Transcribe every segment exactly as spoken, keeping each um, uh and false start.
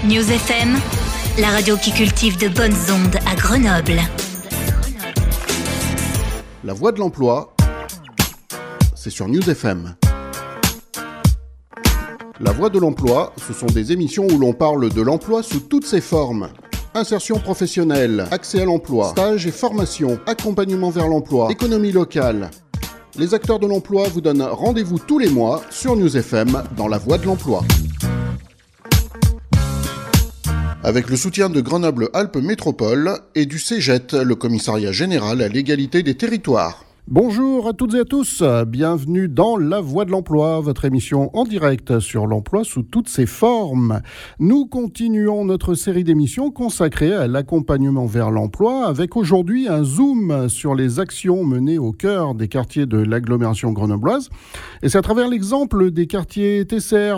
News F M, la radio qui cultive de bonnes ondes à Grenoble. La voix de l'emploi, c'est sur News F M. La voix de l'emploi, ce sont des émissions où l'on parle de l'emploi sous toutes ses formes. Insertion professionnelle, accès à l'emploi, stage et formation, accompagnement vers l'emploi, économie locale. Les acteurs de l'emploi vous donnent rendez-vous tous les mois sur News F M dans la voix de l'emploi. Avec le soutien de Grenoble-Alpes Métropole et du C G E T, le Commissariat Général à l'égalité des territoires. Bonjour à toutes et à tous, bienvenue dans La Voix de l'Emploi, votre émission en direct sur l'emploi sous toutes ses formes. Nous continuons notre série d'émissions consacrée à l'accompagnement vers l'emploi avec aujourd'hui un zoom sur les actions menées au cœur des quartiers de l'agglomération grenobloise. Et c'est à travers l'exemple des quartiers Tesser,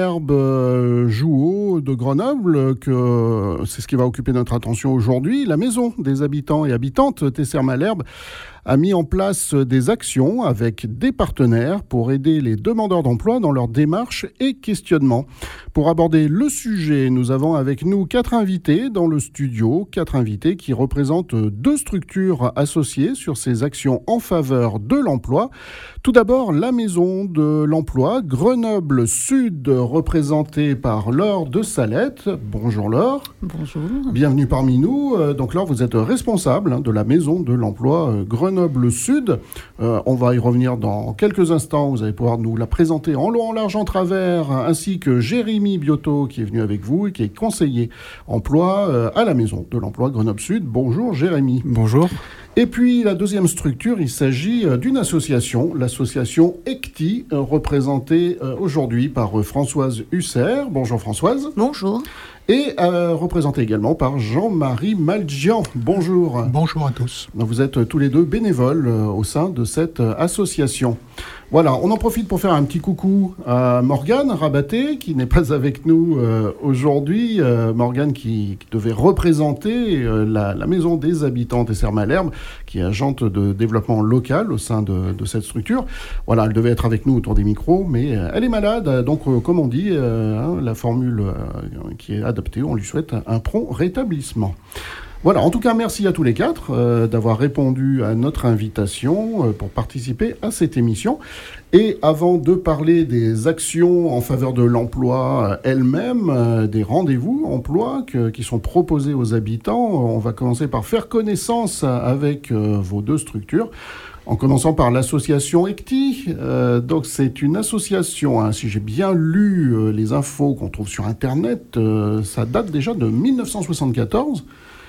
Malherbe, Jouot de Grenoble que c'est ce qui va occuper notre attention aujourd'hui. La maison des habitants et habitantes Tesser-Malherbe a mis en place des actions avec des partenaires pour aider les demandeurs d'emploi dans leurs démarches et questionnements. Pour aborder le sujet, nous avons avec nous quatre invités dans le studio, quatre invités qui représentent deux structures associées sur ces actions en faveur de l'emploi. Tout d'abord, la Maison de l'Emploi, Grenoble Sud, représentée par Laure de Salette. Bonjour Laure. Bonjour. Bienvenue parmi nous. Donc Laure, vous êtes responsable de la Maison de l'Emploi Grenoble Sud. Euh, on va y revenir dans quelques instants. Vous allez pouvoir nous la présenter en long, en large, en travers, ainsi que Jérémy Biotto qui est venu avec vous et qui est conseiller emploi euh, à la Maison de l'Emploi Grenoble Sud. Bonjour Jérémy. Bonjour. Et puis la deuxième structure, il s'agit d'une association, l'association E C T I, euh, représentée euh, aujourd'hui par euh, Françoise Husser. Bonjour Françoise. Bonjour. Et euh, représenté également par Jean-Marie Maljian. Bonjour. Bonjour à tous. Vous êtes tous les deux bénévoles euh, au sein de cette euh, association. Voilà, on en profite pour faire un petit coucou à Morgane Rabaté, qui n'est pas avec nous euh, aujourd'hui. Euh, Morgane qui, qui devait représenter euh, la, la Maison des habitants Tesser-Malherbe, qui est agente de développement local au sein de, de cette structure. Voilà, elle devait être avec nous autour des micros, mais euh, elle est malade. Donc, euh, comme on dit, euh, hein, la formule euh, qui est adaptée, on lui souhaite un prompt rétablissement. Voilà, en tout cas, merci à tous les quatre euh, d'avoir répondu à notre invitation euh, pour participer à cette émission. Et avant de parler des actions en faveur de l'emploi euh, elles-mêmes, euh, des rendez-vous emploi que, qui sont proposés aux habitants, on va commencer par faire connaissance avec euh, vos deux structures. En commençant par l'association E C T I. Euh, donc c'est une association, hein, si j'ai bien lu euh, les infos qu'on trouve sur Internet, euh, ça date déjà de dix-neuf cent soixante-quatorze.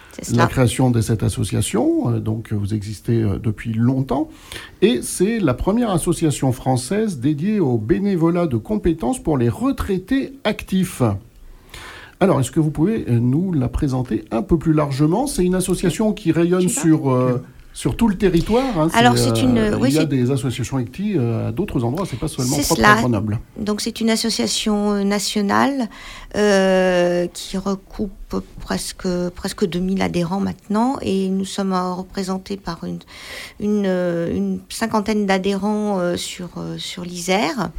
La création de cette association, euh, donc vous existez euh, depuis longtemps, et c'est la première association française dédiée au bénévolat de compétences pour les retraités actifs. Alors, est-ce que vous pouvez euh, nous la présenter un peu plus largement ? C'est une association qui rayonne sur... Euh, Sur tout le territoire, hein, Alors c'est, c'est une, euh, oui, il y a c'est... des associations E C T I euh, à d'autres endroits, c'est pas seulement c'est propre cela. à Grenoble. Donc c'est une association nationale euh, qui recoupe presque presque deux mille adhérents maintenant, et nous sommes représentés par une une, une cinquantaine d'adhérents euh, sur euh, sur l'Isère.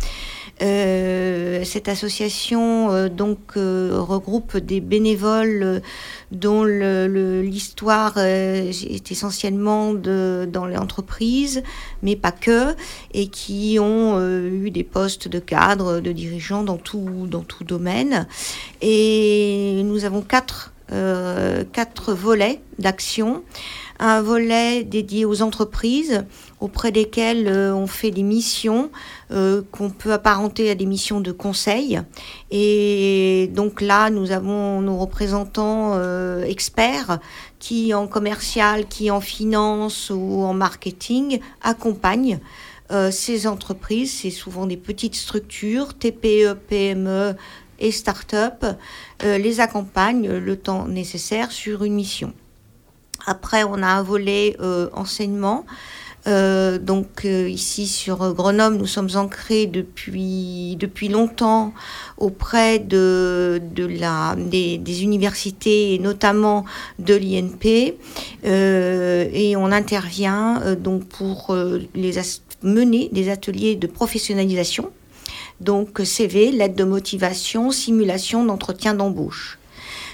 Euh, cette association euh, donc euh, regroupe des bénévoles euh, dont le, le, l'histoire euh, est essentiellement de, dans les entreprises, mais pas que, et qui ont euh, eu des postes de cadres, de dirigeants dans tout, dans tout domaine. Et nous avons quatre, euh, quatre volets d'action. Un volet dédié aux entreprises, auprès desquelles euh, on fait des missions euh, qu'on peut apparenter à des missions de conseil. Et donc là, nous avons nos représentants euh, experts qui, en commercial, qui en finance ou en marketing, accompagnent euh, ces entreprises. C'est souvent des petites structures, T P E, P M E et start-up, euh, les accompagnent le temps nécessaire sur une mission. Après, on a un volet euh, enseignement. Euh, donc euh, ici sur Grenoble, nous sommes ancrés depuis depuis longtemps auprès de de la des, des universités et notamment de l'I N P, euh, et on intervient euh, donc pour euh, les as- mener des ateliers de professionnalisation. Donc C V, lettre de motivation, simulation d'entretien d'embauche.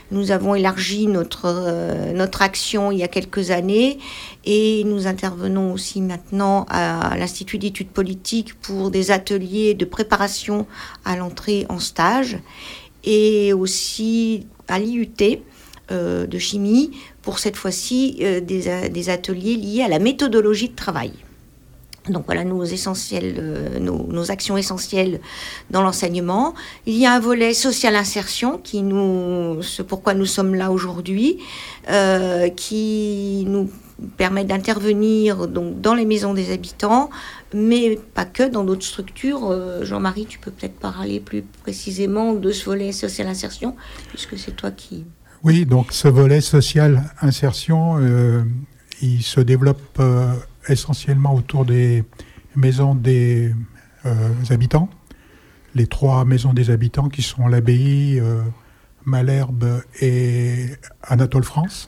Nous avons élargi notre, euh, notre action il y a quelques années et nous intervenons aussi maintenant à l'Institut d'études politiques pour des ateliers de préparation à l'entrée en stage et aussi à l'I U T euh, de chimie pour cette fois-ci euh, des, des ateliers liés à la méthodologie de travail. Donc voilà nos essentiels, euh, nos, nos actions essentielles dans l'enseignement. Il y a un volet social insertion qui nous, ce pourquoi nous sommes là aujourd'hui, euh, qui nous permet d'intervenir donc dans les maisons des habitants, mais pas que dans d'autres structures. Euh, Jean-Marie, tu peux peut-être parler plus précisément de ce volet social insertion, puisque c'est toi qui. Oui, donc ce volet social insertion, euh, il se développe. Euh, essentiellement autour des maisons des euh, habitants, les trois maisons des habitants qui sont l'Abbaye, euh, Malherbe et Anatole France,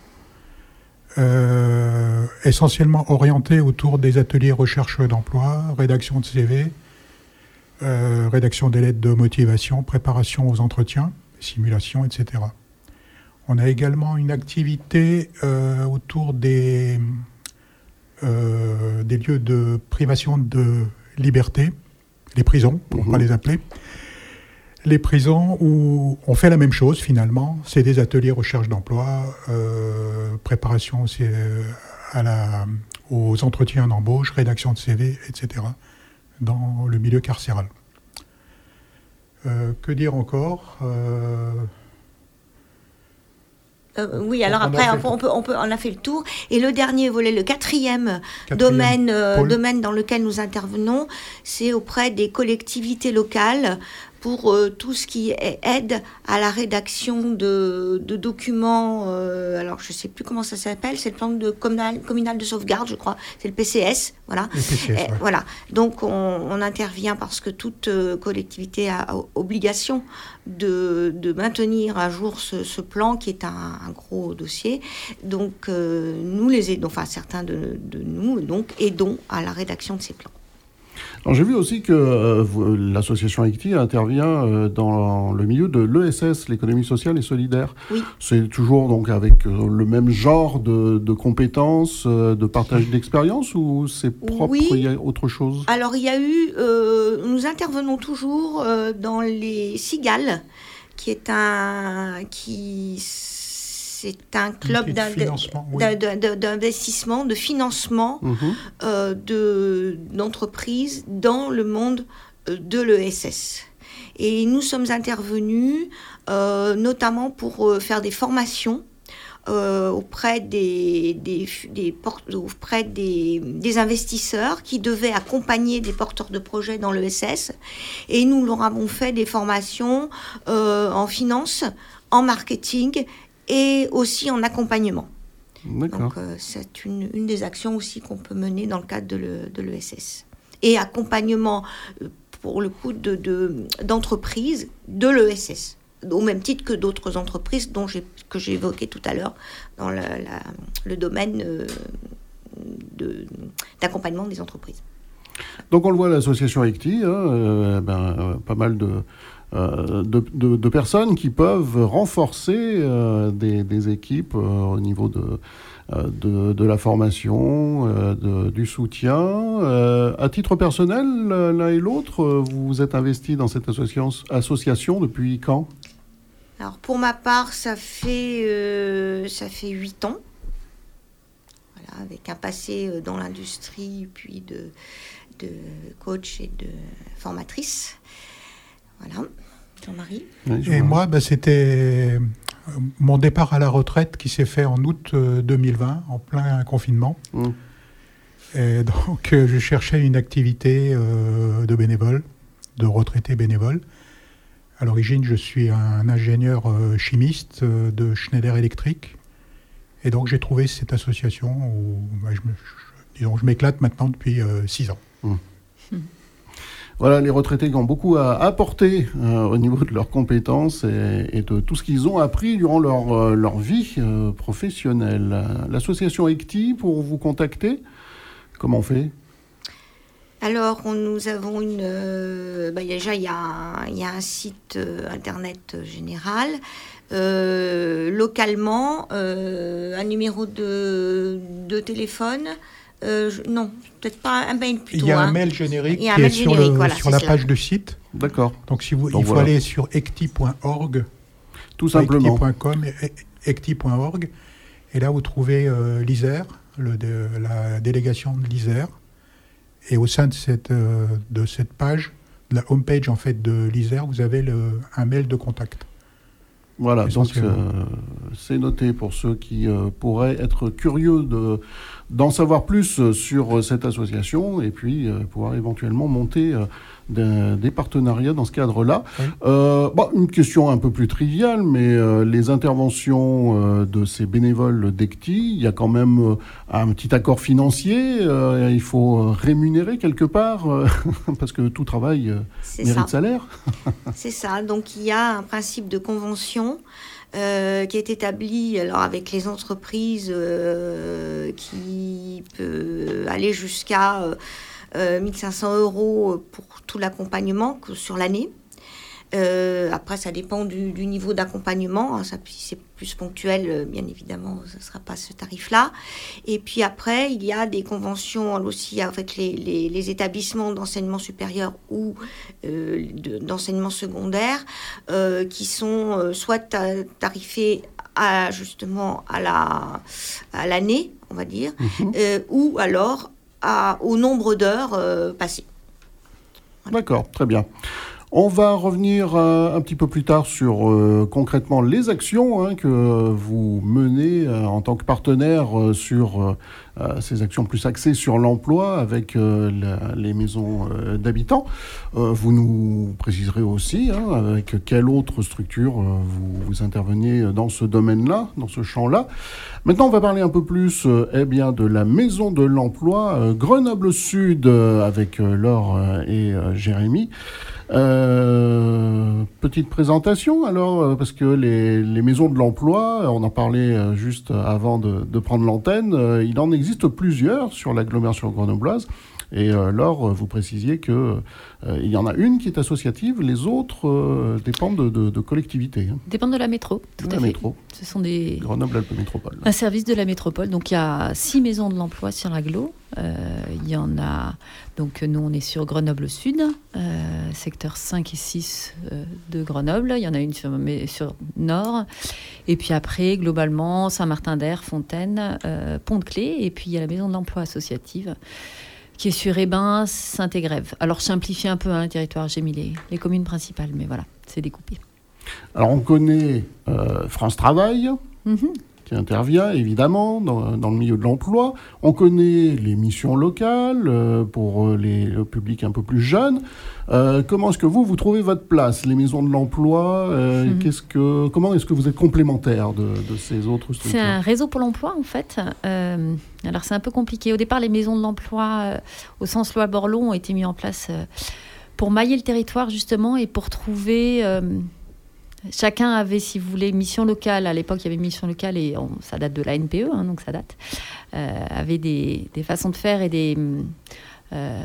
euh, essentiellement orientées autour des ateliers recherche d'emploi, rédaction de C V, euh, rédaction des lettres de motivation, préparation aux entretiens, simulation, et cetera. On a également une activité euh, autour des... Euh, des lieux de privation de liberté, les prisons, pour ne mmh. pas les appeler. Les prisons où on fait la même chose finalement, c'est des ateliers recherche d'emploi, euh, préparation aussi, euh, à la, aux entretiens d'embauche, rédaction de C V, et cetera, dans le milieu carcéral. Euh, que dire encore euh, Euh, oui, alors on après, on, on, peut, on, peut, on a fait le tour. Et le dernier volet, le quatrième, quatrième domaine, euh, domaine dans lequel nous intervenons, c'est auprès des collectivités locales pour euh, tout ce qui est aide à la rédaction de, de documents. Euh, alors, je ne sais plus comment ça s'appelle. C'est le plan de communal, communal de sauvegarde, je crois. C'est le P C S. Voilà. Le P C S, et, ouais. Voilà. Donc, on, on intervient parce que toute euh, collectivité a, a obligation de, de maintenir à jour ce, ce plan qui est un, un gros dossier. Donc, euh, nous les aidons, enfin, certains de, de nous, donc, aidons à la rédaction de ces plans. Alors, j'ai vu aussi que euh, vous, l'association I C T I intervient euh, dans le milieu de l'E S S, l'économie sociale et solidaire. Oui. C'est toujours donc avec euh, le même genre de, de compétences, euh, de partage d'expérience, ou c'est propre, oui. Il y a autre chose? Alors, il y a eu... Euh, nous intervenons toujours euh, dans les Cigales, qui est un... qui C'est un club d'in- oui. d'investissement, de financement mmh. euh, de, d'entreprises dans le monde de l'E S S. Et nous sommes intervenus euh, notamment pour euh, faire des formations euh, auprès, des, des, des, port- auprès des, des investisseurs qui devaient accompagner des porteurs de projets dans l'E S S. Et nous leur avons fait des formations euh, en finance, en marketing et aussi en accompagnement. D'accord. Donc, euh, c'est une, une des actions aussi qu'on peut mener dans le cadre de, le, de l'E S S. Et accompagnement, euh, pour le coup, de, de, d'entreprises de l'E S S, au même titre que d'autres entreprises dont j'ai, que j'ai évoquées tout à l'heure dans la, la, le domaine euh, de, d'accompagnement des entreprises. Donc, on le voit à l'association I C T I, hein, euh, ben, euh, pas mal de... Euh, de, de, de personnes qui peuvent renforcer euh, des, des équipes euh, au niveau de, euh, de, de la formation, euh, de, du soutien. Euh, à titre personnel, l'un et l'autre, vous vous êtes investis dans cette association, association depuis quand? Alors pour ma part, ça fait, euh, ça fait huit ans. Voilà, avec un passé dans l'industrie, puis de, de coach et de formatrice. Voilà, Jean-Marie. Oui, Jean-Marie. Et moi, bah, c'était mon départ à la retraite qui s'est fait en août deux mille vingt, en plein confinement. Mmh. Et donc, euh, je cherchais une activité euh, de bénévole, de retraité bénévole. À l'origine, je suis un ingénieur euh, chimiste euh, de Schneider Electric. Et donc, j'ai trouvé cette association où bah, je, me, je, disons, je m'éclate maintenant depuis euh, six ans. Mmh. Mmh. Voilà, les retraités qui ont beaucoup à apporter euh, au niveau de leurs compétences et, et de tout ce qu'ils ont appris durant leur, euh, leur vie euh, professionnelle. L'association I C T I, pour vous contacter, comment on fait ? Alors, on, nous avons une... Euh, bah, déjà, il y, y a un site euh, internet général. Euh, localement, euh, un numéro de, de téléphone. Euh, je, non, peut-être pas un mail plutôt. Il y a hein. un mail générique qui un est mail sur, générique, le, voilà, sur la cela. page du site. D'accord. Donc, si vous, Donc il faut voilà. aller sur ecti point org. Tout simplement. ecti point com et ecti point org. Et là, vous trouvez euh, l'I S E R, le, de, la délégation de l'I S E R. Et au sein de cette, euh, de cette page, de la homepage en fait, de l'I S E R, vous avez le, un mail de contact. Voilà, donc euh, c'est noté pour ceux qui euh, pourraient être curieux de, d'en savoir plus sur cette association et puis euh, pouvoir éventuellement monter euh, des, des partenariats dans ce cadre-là. Oui. Euh, bon, une question un peu plus triviale, mais euh, les interventions euh, de ces bénévoles d'E C T I, il y a quand même euh, un petit accord financier, euh, il faut rémunérer quelque part, euh, parce que tout travail euh, mérite ça. Salaire. C'est ça, donc il y a un principe de convention Euh, qui est établi alors, avec les entreprises euh, qui peut aller jusqu'à euh, mille cinq cents euros pour tout l'accompagnement sur l'année. Euh, après, ça dépend du, du niveau d'accompagnement. Hein, ça, si c'est plus ponctuel, bien évidemment, ce ne sera pas ce tarif-là. Et puis après, il y a des conventions aussi avec les, les, les établissements d'enseignement supérieur ou euh, de, d'enseignement secondaire euh, qui sont euh, soit tarifés à, justement à, la, à l'année, on va dire, mmh. euh, ou alors à, au nombre d'heures euh, passées. Voilà. D'accord, très bien. On va revenir euh, un petit peu plus tard sur euh, concrètement les actions hein, que vous menez euh, en tant que partenaire euh, sur euh, euh, ces actions plus axées sur l'emploi avec euh, la, les maisons euh, d'habitants. Euh, vous nous préciserez aussi hein, avec quelle autre structure euh, vous, vous intervenez dans ce domaine-là, dans ce champ-là. Maintenant, on va parler un peu plus euh, eh bien, de la maison de l'emploi euh, Grenoble Sud euh, avec euh, Laure euh, et euh, Jérémy. Euh, petite présentation alors, euh, parce que les, les maisons de l'emploi, on en parlait euh, juste avant de, de prendre l'antenne, euh, il en existe plusieurs sur l'agglomération grenobloise. Et euh, Laure, vous précisiez qu'il euh, y en a une qui est associative, les autres euh, dépendent de, de, de collectivités. Hein. Dépendent de la métro, tout de à la fait. Métro. Ce sont des... Grenoble-Alpes Métropole. Un service de la métropole. Donc il y a six maisons de l'emploi sur l'agglo. Euh, il y en a... Donc nous, on est sur Grenoble Sud, euh, secteur cinq et six euh, de Grenoble. Il y en a une sur, mais sur Nord. Et puis après, globalement, Saint-Martin-d'Air, Fontaine, euh, Pont-de-Clé. Et puis il y a la maison de l'emploi associative qui est sur Hébin, Saint-Égrève. Alors, je simplifie un peu hein, le territoire, j'ai mis les, les communes principales, mais voilà, c'est découpé. Alors, on connaît euh, France Travail, mm-hmm. qui intervient évidemment dans, dans le milieu de l'emploi. On connaît les missions locales euh, pour les, le public un peu plus jeune. Euh, comment est-ce que vous, vous trouvez votre place, les maisons de l'emploi euh, mm-hmm. qu'est-ce que, comment est-ce que vous êtes complémentaire de, de ces autres structures ? C'est un réseau pour l'emploi, en fait. Euh, alors, c'est un peu compliqué. Au départ, les maisons de l'emploi, euh, au sens loi Borloo, ont été mis en place euh, pour mailler le territoire, justement, et pour trouver... Euh, Chacun avait, si vous voulez, mission locale. À l'époque, il y avait mission locale et on, ça date de la N P E, hein, donc ça date. Euh, avait des, des façons de faire et des, euh,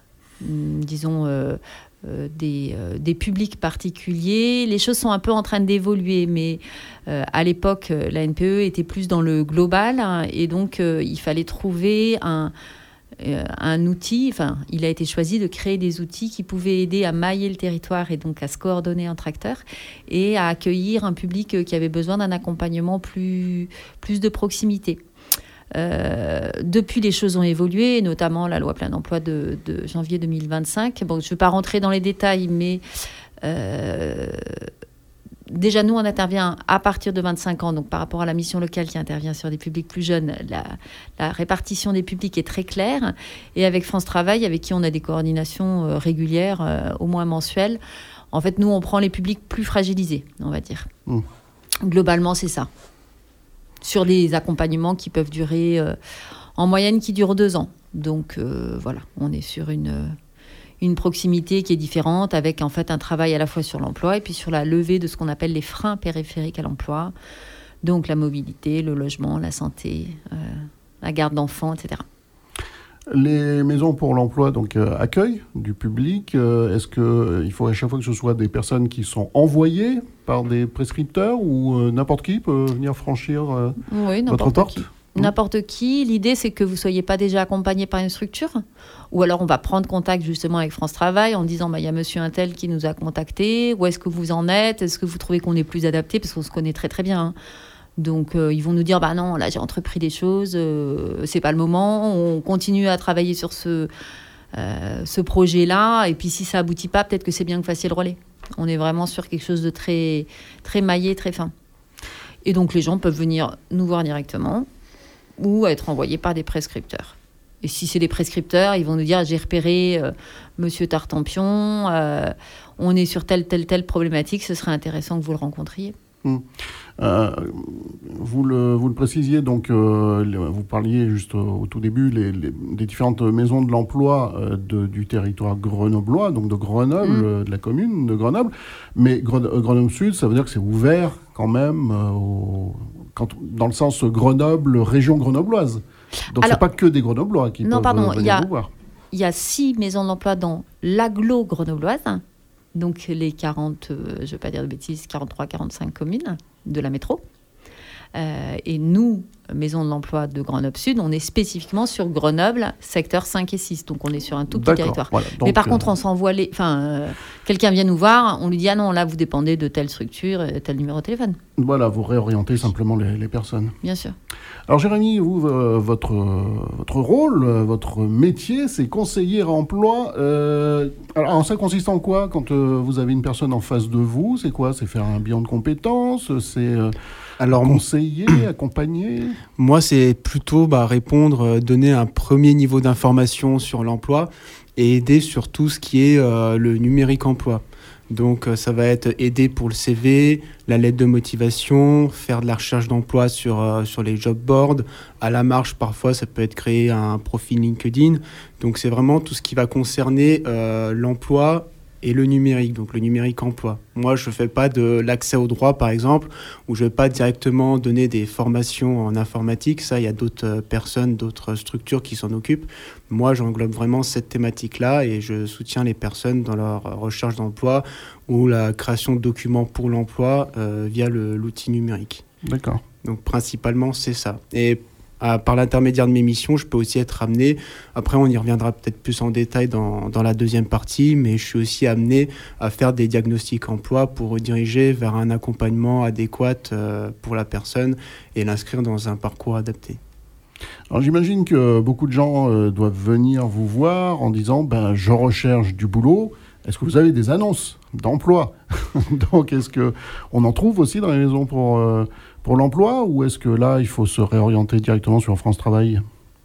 disons, euh, euh, des, euh, des publics particuliers. Les choses sont un peu en train d'évoluer, mais euh, à l'époque, la N P E était plus dans le global hein, et donc euh, il fallait trouver un Euh, un outil, enfin, il a été choisi de créer des outils qui pouvaient aider à mailler le territoire et donc à se coordonner entre acteurs et à accueillir un public qui avait besoin d'un accompagnement plus, plus de proximité. Euh, depuis, les choses ont évolué, notamment la loi plein emploi de, de janvier deux mille vingt-cinq. Bon, je ne vais pas rentrer dans les détails, mais euh, déjà, nous, on intervient à partir de vingt-cinq ans, donc par rapport à la mission locale qui intervient sur des publics plus jeunes, la, la répartition des publics est très claire. Et avec France Travail, avec qui on a des coordinations euh, régulières, euh, au moins mensuelles, en fait, nous, on prend les publics plus fragilisés, on va dire. Mmh. Globalement, c'est ça. Sur des accompagnements qui peuvent durer, euh, en moyenne, qui durent deux ans. Donc, euh, voilà, on est sur une... Euh, une proximité qui est différente avec en fait un travail à la fois sur l'emploi et puis sur la levée de ce qu'on appelle les freins périphériques à l'emploi, donc la mobilité, le logement, la santé, euh, la garde d'enfants, et cetera. Les maisons pour l'emploi donc euh, accueillent du public. Euh, est-ce que euh, il faut à chaque fois que ce soit des personnes qui sont envoyées par des prescripteurs ou euh, n'importe qui peut venir franchir euh, oui, votre porte qui. N'importe qui. L'idée, c'est que vous ne soyez pas déjà accompagné par une structure. Ou alors, on va prendre contact justement avec France Travail en disant bah, y a monsieur un tel qui nous a contacté. Où est-ce que vous en êtes? Est-ce que vous trouvez qu'on est plus adapté? Parce qu'on se connaît très, très bien. Hein. Donc, euh, ils vont nous dire bah non, là, j'ai entrepris des choses. Euh, c'est pas le moment. On continue à travailler sur ce, euh, ce projet-là. Et puis, si ça aboutit pas, peut-être que c'est bien que vous fassiez le relais. On est vraiment sur quelque chose de très, très maillé, très fin. Et donc, les gens peuvent venir nous voir directement ou être envoyés par des prescripteurs. Et si c'est des prescripteurs, ils vont nous dire j'ai repéré euh, monsieur Tartampion, euh, on est sur telle, telle, telle problématique, ce serait intéressant que vous le rencontriez. Mmh. Euh, vous, le, vous le précisiez, donc, euh, vous parliez juste au, au tout début les, les, des différentes maisons de l'emploi euh, de, du territoire grenoblois, donc de Grenoble, mmh. euh, de la commune de Grenoble. Mais Gren- Grenoble-Sud, ça veut dire que c'est ouvert quand même euh, au, quand, dans le sens Grenoble, région grenobloise. Donc, ce n'est pas que des Grenoblois qui non, peuvent pardon, venir y a, vous voir. Il y a six maisons de l'emploi dans l'agglo grenobloise, donc les quarante, euh, je ne vais pas dire de bêtises, quarante-trois quarante-cinq communes de la métro. Euh, et nous, Maison de l'Emploi de Grenoble-Sud, on est spécifiquement sur Grenoble, secteur cinq et six. Donc, on est sur un tout petit D'accord, territoire. Voilà, donc, mais par euh... contre, on s'envoie les... Enfin, euh, quelqu'un vient nous voir, on lui dit « Ah non, là, vous dépendez de telle structure, et tel numéro de téléphone. » Voilà, vous réorientez simplement les, les personnes. Bien sûr. Alors, Jérémy, vous, euh, votre, euh, votre rôle, euh, votre métier, c'est conseiller emploi. Euh, alors, ça consiste en quoi quand euh, vous avez une personne en face de vous? C'est quoi? C'est faire un bilan de compétences? C'est... Euh... Alors, conseiller, accompagner? Moi, c'est plutôt bah, répondre, donner un premier niveau d'information sur l'emploi et aider sur tout ce qui est euh, le numérique emploi. Donc, euh, ça va être aider pour le C V, la lettre de motivation, faire de la recherche d'emploi sur, euh, sur les job boards. À la marge, parfois, ça peut être créer un profil LinkedIn. Donc, c'est vraiment tout ce qui va concerner euh, l'emploi et le numérique, donc le numérique emploi. Moi, je ne fais pas de l'accès au droit, par exemple, où je ne vais pas directement donner des formations en informatique. Ça, il y a d'autres personnes, d'autres structures qui s'en occupent. Moi, j'englobe vraiment cette thématique-là et je soutiens les personnes dans leur recherche d'emploi ou la création de documents pour l'emploi euh, via le, l'outil numérique. D'accord. Donc, principalement, c'est ça. Et À, par l'intermédiaire de mes missions, je peux aussi être amené, après on y reviendra peut-être plus en détail dans, dans la deuxième partie, mais je suis aussi amené à faire des diagnostics emploi pour rediriger vers un accompagnement adéquat euh, pour la personne et l'inscrire dans un parcours adapté. Alors j'imagine que beaucoup de gens euh, doivent venir vous voir en disant ben, « je recherche du boulot ». Est-ce que vous avez des annonces d'emploi? Donc, est-ce qu'on en trouve aussi dans les maisons pour, euh, pour l'emploi ou est-ce que là, il faut se réorienter directement sur France Travail?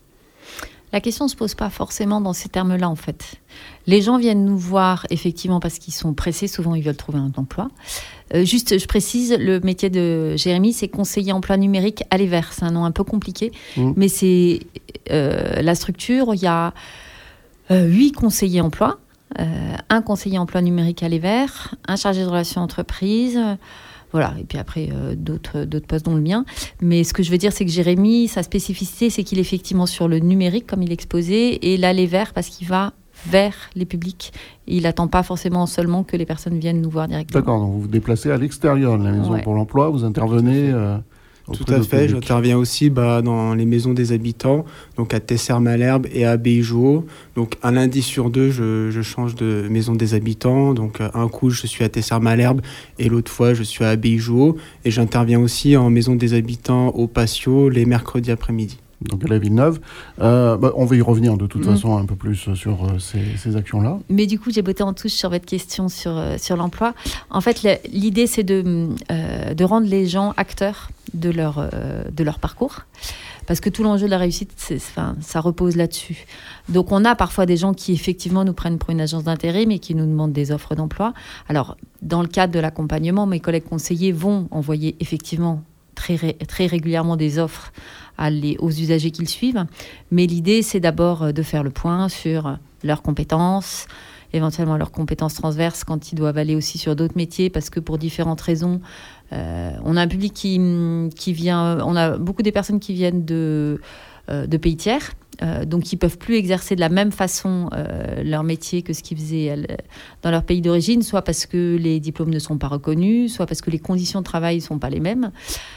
La question ne se pose pas forcément dans ces termes-là, en fait. Les gens viennent nous voir, effectivement, parce qu'ils sont pressés. Souvent, ils veulent trouver un emploi. Euh, juste, je précise, le métier de Jérémy, c'est conseiller emploi numérique à l'Evert. C'est un nom un peu compliqué, mmh. mais c'est euh, la structure. Il y a euh, huit conseillers emploi. Euh, un conseiller emploi numérique à l'Evert, un chargé de relations entreprises, euh, voilà, et puis après euh, d'autres, d'autres postes dont le mien. Mais ce que je veux dire, c'est que Jérémy, sa spécificité, c'est qu'il est effectivement sur le numérique, comme il exposait, et là, l'Evert, parce qu'il va vers les publics. Il n'attend pas forcément seulement que les personnes viennent nous voir directement. D'accord, donc vous vous déplacez à l'extérieur de la maison ouais. pour l'emploi, vous intervenez... Euh... Tout à fait, j'interviens aussi bah, dans les maisons des habitants, donc à Tesser-Malherbe et à Abbaye-Jouot. Donc un lundi sur deux, je, je change de maison des habitants. Donc un coup, je suis à Tesser-Malherbe et l'autre fois, je suis à Abbaye-Jouot. Et j'interviens aussi en maison des habitants au Patio les mercredis après-midi. Donc à la Villeneuve. Euh, bah, on va y revenir de toute mmh. façon un peu plus sur euh, ces, ces actions-là. Mais du coup, j'ai botté en touche sur votre question sur, euh, sur l'emploi. En fait, le, l'idée, c'est de, euh, de rendre les gens acteurs de leur, euh, de leur parcours. Parce que tout l'enjeu de la réussite, c'est, enfin, ça repose là-dessus. Donc on a parfois des gens qui effectivement nous prennent pour une agence d'intérim et qui nous demandent des offres d'emploi. Alors, dans le cadre de l'accompagnement, mes collègues conseillers vont envoyer effectivement très, ré, très régulièrement des offres à les, aux usagers qu'ils suivent. Mais l'idée, c'est d'abord de faire le point sur leurs compétences, éventuellement leurs compétences transverses quand ils doivent aller aussi sur d'autres métiers, parce que pour différentes raisons, euh, on a un public qui, qui vient... On a beaucoup des personnes qui viennent de, euh, de pays tiers, Euh, donc, ils ne peuvent plus exercer de la même façon euh, leur métier que ce qu'ils faisaient euh, dans leur pays d'origine, soit parce que les diplômes ne sont pas reconnus, soit parce que les conditions de travail ne sont pas les mêmes,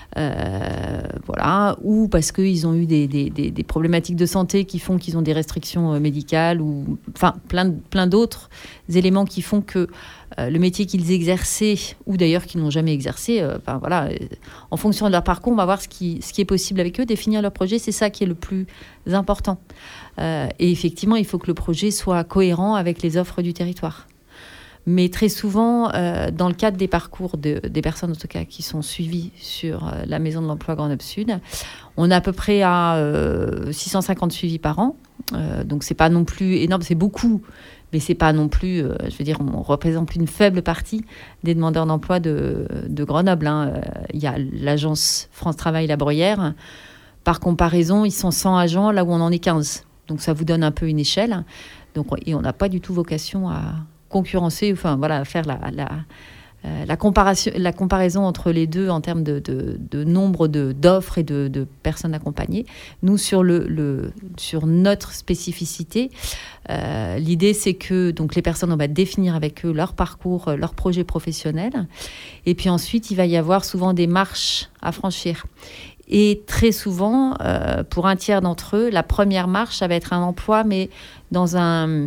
euh, voilà, ou parce qu'ils ont eu des, des, des, des problématiques de santé qui font qu'ils ont des restrictions euh, médicales, ou enfin, plein, plein d'autres éléments qui font que euh, le métier qu'ils exerçaient, ou d'ailleurs qu'ils n'ont jamais exercé, euh, ben, voilà, euh, en fonction de leur parcours, on va voir ce qui, ce qui est possible avec eux, définir leur projet, c'est ça qui est le plus important. Euh, et effectivement, il faut que le projet soit cohérent avec les offres du territoire. Mais très souvent, euh, dans le cadre des parcours de, des personnes, en tout cas, qui sont suivies sur euh, la Maison de l'Emploi Grenoble Sud, on est à peu près à euh, six cent cinquante suivis par an. Euh, donc, c'est pas non plus énorme, c'est beaucoup, mais c'est pas non plus, euh, je veux dire, on représente une faible partie des demandeurs d'emploi de, de Grenoble. Hein. Euh, il y a l'agence France Travail La Bruyère. Par comparaison, ils sont cent agents, là où on en est quinze. Donc, ça vous donne un peu une échelle. Donc, et on n'a pas du tout vocation à concurrencer, enfin voilà, faire la, la, euh, la, comparaison, la comparaison entre les deux en termes de, de, de nombre de, d'offres et de, de personnes accompagnées. Nous, sur, le, le, sur notre spécificité, euh, l'idée c'est que donc, les personnes, on va définir avec eux leur parcours, leur projet professionnel, et puis ensuite il va y avoir souvent des marches à franchir. Et très souvent, euh, pour un tiers d'entre eux, la première marche, ça va être un emploi, mais dans un...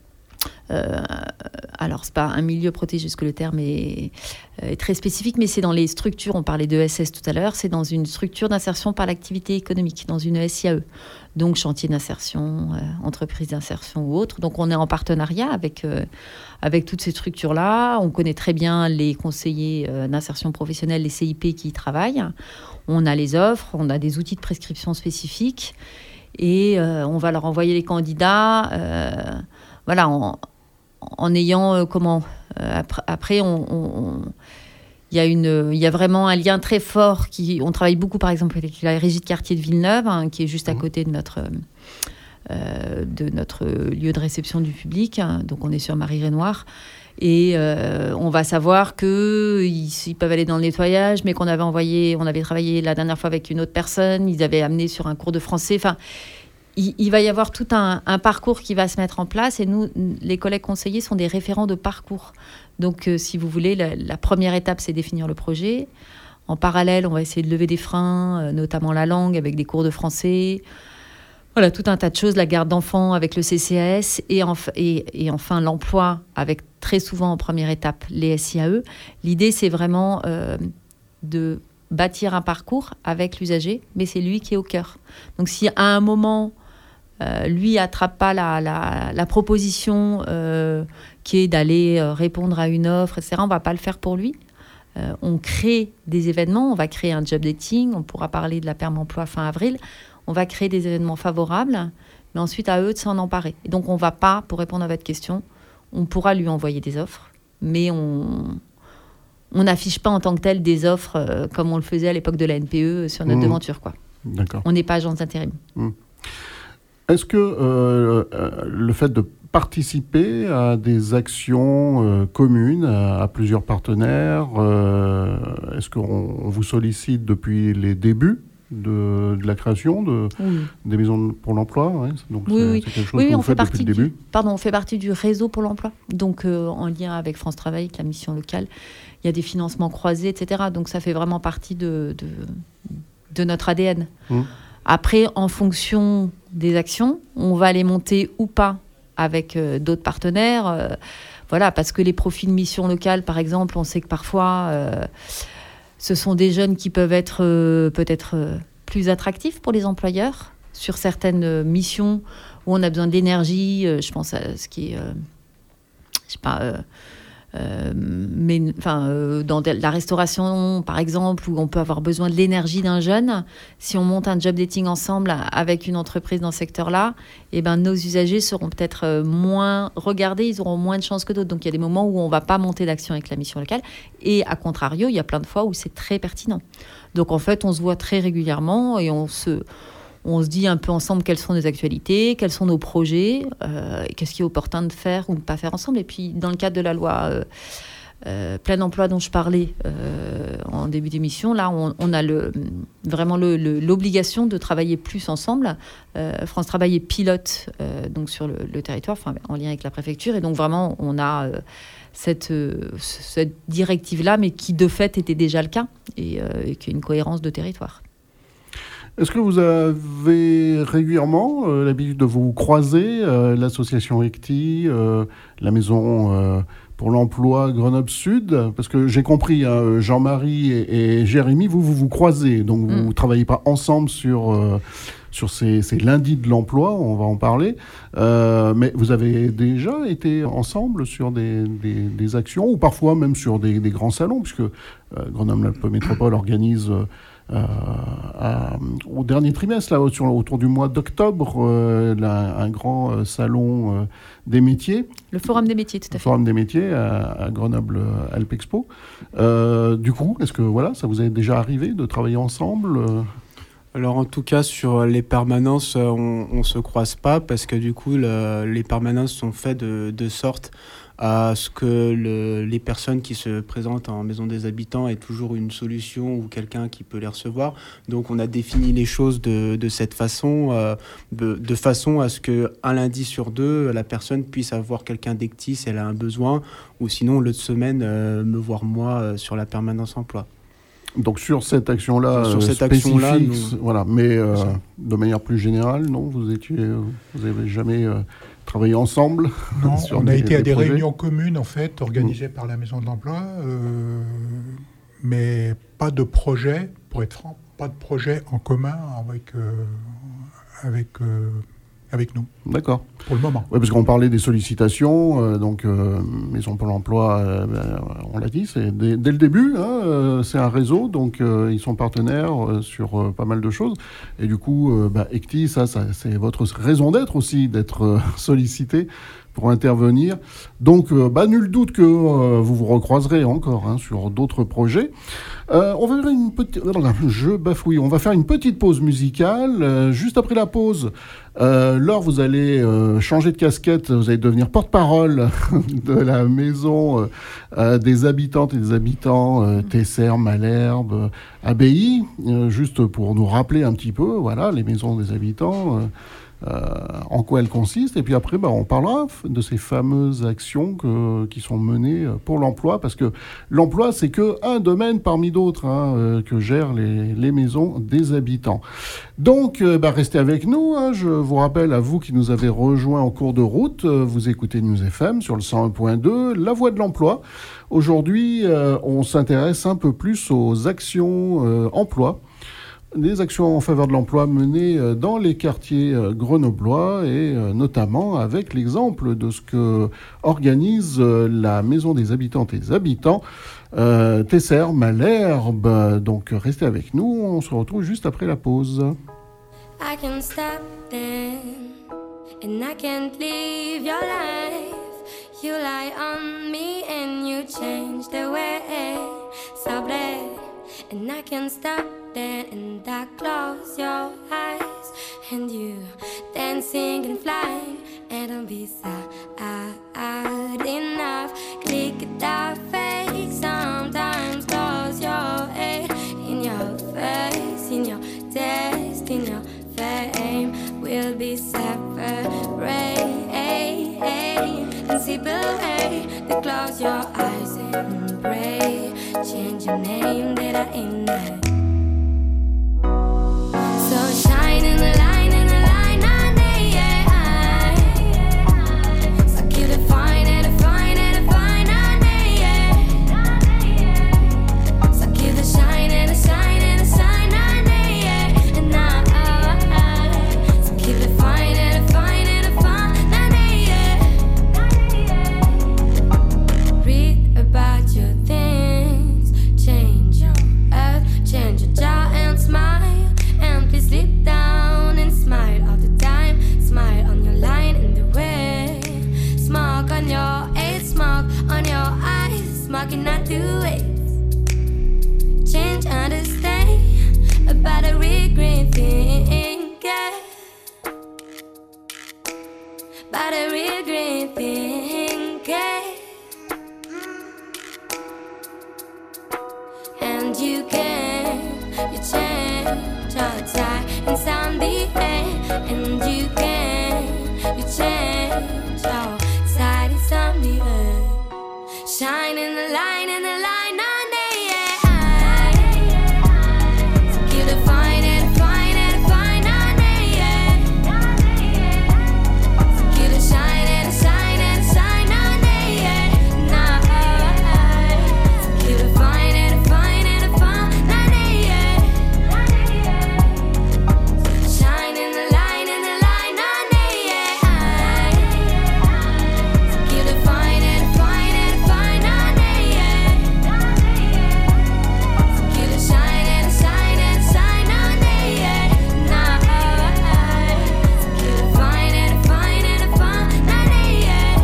Euh, alors, c'est pas un milieu protégé, parce que le terme est, est très spécifique, mais c'est dans les structures, on parlait de E S S tout à l'heure, c'est dans une structure d'insertion par l'activité économique, dans une E S I A E. Donc, chantier d'insertion, euh, entreprise d'insertion ou autre. Donc, on est en partenariat avec, euh, avec toutes ces structures-là. On connaît très bien les conseillers euh, d'insertion professionnelle, les C I P qui y travaillent. On a les offres, on a des outils de prescription spécifiques et euh, on va leur envoyer les candidats... Euh, Voilà, en, en ayant euh, comment euh, après, après on, on, il y a une, il y a vraiment un lien très fort. Qui, on travaille beaucoup, par exemple, avec la régie de quartier de Villeneuve, hein, qui est juste à côté de notre, euh, de notre lieu de réception du public. Hein, donc, on est sur Marie-Rénoir. Et euh, on va savoir qu'ils ils peuvent aller dans le nettoyage, mais qu'on avait envoyé, on avait travaillé la dernière fois avec une autre personne. Ils avaient amené sur un cours de français. Enfin. Il, il va y avoir tout un, un parcours qui va se mettre en place et nous, les collègues conseillers sont des référents de parcours. Donc, euh, si vous voulez, la, la première étape, c'est définir le projet. En parallèle, on va essayer de lever des freins, euh, notamment la langue, avec des cours de français. Voilà, tout un tas de choses. La garde d'enfants avec le C C A S et, enf- et, et enfin l'emploi avec très souvent en première étape les S I A E. L'idée, c'est vraiment euh, de bâtir un parcours avec l'usager, mais c'est lui qui est au cœur. Donc, si à un moment... Euh, lui attrape pas la, la, la proposition euh, qui est d'aller euh, répondre à une offre, et cetera. On va pas le faire pour lui. Euh, on crée des événements, on va créer un job dating, on pourra parler de la perm emploi fin avril. On va créer des événements favorables, mais ensuite à eux de s'en emparer. Et donc on va pas, pour répondre à votre question, on pourra lui envoyer des offres, mais on on n'affiche pas en tant que tel des offres euh, comme on le faisait à l'époque de la N P E sur notre mmh. devanture, quoi. D'accord. On n'est pas agence d'intérim. Mmh. Est-ce que euh, euh, le fait de participer à des actions euh, communes, à, à plusieurs partenaires, euh, est-ce qu'on on vous sollicite depuis les débuts de, de la création de, oui. des maisons pour l'emploi, ouais. Donc oui, c'est, oui. c'est quelque chose oui, que on vous faites depuis le début. Du, pardon, on fait partie du réseau pour l'emploi, donc euh, en lien avec France Travail, avec la mission locale. Il y a des financements croisés, et cetera. Donc ça fait vraiment partie de, de, de notre A D N. Mmh. Après, en fonction des actions, on va les monter ou pas avec euh, d'autres partenaires. Euh, voilà, parce que les profils mission locale, par exemple, on sait que parfois, euh, ce sont des jeunes qui peuvent être euh, peut-être euh, plus attractifs pour les employeurs sur certaines missions où on a besoin d'énergie. Euh, je pense à ce qui est, euh, je sais pas. Euh, Euh, mais enfin, euh, dans de la restauration, par exemple, où on peut avoir besoin de l'énergie d'un jeune, si on monte un job dating ensemble avec une entreprise dans ce secteur-là, eh ben, nos usagers seront peut-être moins regardés, ils auront moins de chances que d'autres. Donc, il y a des moments où on ne va pas monter d'action avec la mission locale. Et à contrario, il y a plein de fois où c'est très pertinent. Donc, en fait, on se voit très régulièrement et on se... On se dit un peu ensemble quelles sont nos actualités, quels sont nos projets, euh, qu'est-ce qui est opportun de faire ou de ne pas faire ensemble. Et puis, dans le cadre de la loi euh, euh, plein emploi dont je parlais euh, en, en début d'émission, là, on, on a le, vraiment le, le, l'obligation de travailler plus ensemble. Euh, France Travail est pilote euh, donc sur le, le territoire, enfin, en lien avec la préfecture. Et donc, vraiment, on a euh, cette, euh, cette directive-là, mais qui, de fait, était déjà le cas, et, euh, et qui est une cohérence de territoire. Est-ce que vous avez régulièrement euh, l'habitude de vous croiser, euh, l'association E C T I, euh, la maison euh, pour l'emploi Grenoble Sud? Parce que j'ai compris, hein, Jean-Marie et, et Jérémy, vous, vous vous croisez, donc vous ne mmh. travaillez pas ensemble sur, euh, sur ces, ces lundis de l'emploi, on va en parler, euh, mais vous avez déjà été ensemble sur des, des, des actions, ou parfois même sur des, des grands salons, puisque euh, Grenoble-Alpes Métropole organise... Euh, Euh, à, au dernier trimestre, là, sur, autour du mois d'octobre, euh, là, un grand euh, salon euh, des métiers. Le Forum des métiers, tout à fait. Le Forum des métiers à, à Grenoble Alpes Expo. Euh, du coup, est-ce que voilà, ça vous est déjà arrivé de travailler ensemble ? Alors en tout cas, sur les permanences, on ne se croise pas parce que du coup, le, les permanences sont faites de, de sorte à ce que le, les personnes qui se présentent en maison des habitants aient toujours une solution ou quelqu'un qui peut les recevoir. Donc on a défini les choses de, de cette façon, euh, de, de façon à ce qu'un lundi sur deux, la personne puisse avoir quelqu'un d'E C T I si elle a un besoin, ou sinon l'autre semaine, euh, me voir moi euh, sur la permanence emploi. Donc sur cette action-là, sur cette spécifique, action-là, nous... voilà. Mais euh, de manière plus générale, non, vous étiez, vous avez jamais euh, travaillé ensemble. Non, sur on des, a été à des, des réunions communes en fait, organisées mmh. par la Maison de l'Emploi, euh, mais pas de projet, pour être franc, pas de projet en commun avec euh, avec euh, avec nous. D'accord. Pour le moment. Oui, parce qu'on parlait des sollicitations, euh, donc euh, Maison pour l'Emploi, euh, ben, on l'a dit, c'est dès, dès le début, hein, euh, c'est un réseau, donc euh, ils sont partenaires euh, sur euh, pas mal de choses. Et du coup, euh, bah, E C T I, ça, ça, c'est votre raison d'être aussi, d'être euh, sollicité pour intervenir. Donc, euh, bah, nul doute que euh, vous vous recroiserez encore hein, sur d'autres projets. Euh, on va faire une petite... Je bafouille. On va faire une petite pause musicale. Euh, juste après la pause, euh, Laure, vous allez euh, changer de casquette. Vous allez devenir porte-parole de la maison euh, des habitantes et des habitants euh, Tesser, Malherbe, Abbaye. Euh, juste pour nous rappeler un petit peu, voilà, les maisons des habitants... Euh, Euh, en quoi elles consistent, et puis après bah, on parlera de ces fameuses actions que, qui sont menées pour l'emploi, parce que l'emploi c'est qu'un domaine parmi d'autres hein, euh, que gèrent les, les maisons des habitants. Donc euh, bah, restez avec nous, hein. Je vous rappelle à vous qui nous avez rejoints en cours de route, euh, vous écoutez News F M sur le cent un point deux, La Voix de l'Emploi. Aujourd'hui euh, on s'intéresse un peu plus aux actions euh, emploi, des actions en faveur de l'emploi menées dans les quartiers grenoblois et notamment avec l'exemple de ce que organise la Maison des habitantes et des habitants euh, Tesser, Malherbe. Donc restez avec nous, on se retrouve juste après la pause. I can stop then, and I can't leave your life. You lie on me and you change the way. So bad, and I can't stop then, and I close your eyes, and you dancing and flying, and don't be sad enough. Click it off fake, sometimes close your eye. In your face, in your taste, in your fame, we'll be separate. And simple way to close your eyes and pray. Change your name that I ain't there. So shine in the line, in the line, on the yeah. So keep it fine and it fine and it fine on the yeah. So keep the shine and the shine and the shine on the yeah. And I, so keep it fine and it fine and it fine on the yeah. Read about your things, change your earth, change and you can, you change outside and sound the air, and you can, you change outside and sound the air, shining the line and the line on the air, so keep the fine and fine and fine on the air, so keep the shine and shine and shine on the air, now, so keep the fine and fine and fine on the air, shining the line and the line on the air, so keep the fine and fine and fine on the air, so keep the shine and shine and shine on the air, now, so keep the fine and fine and fine on the air.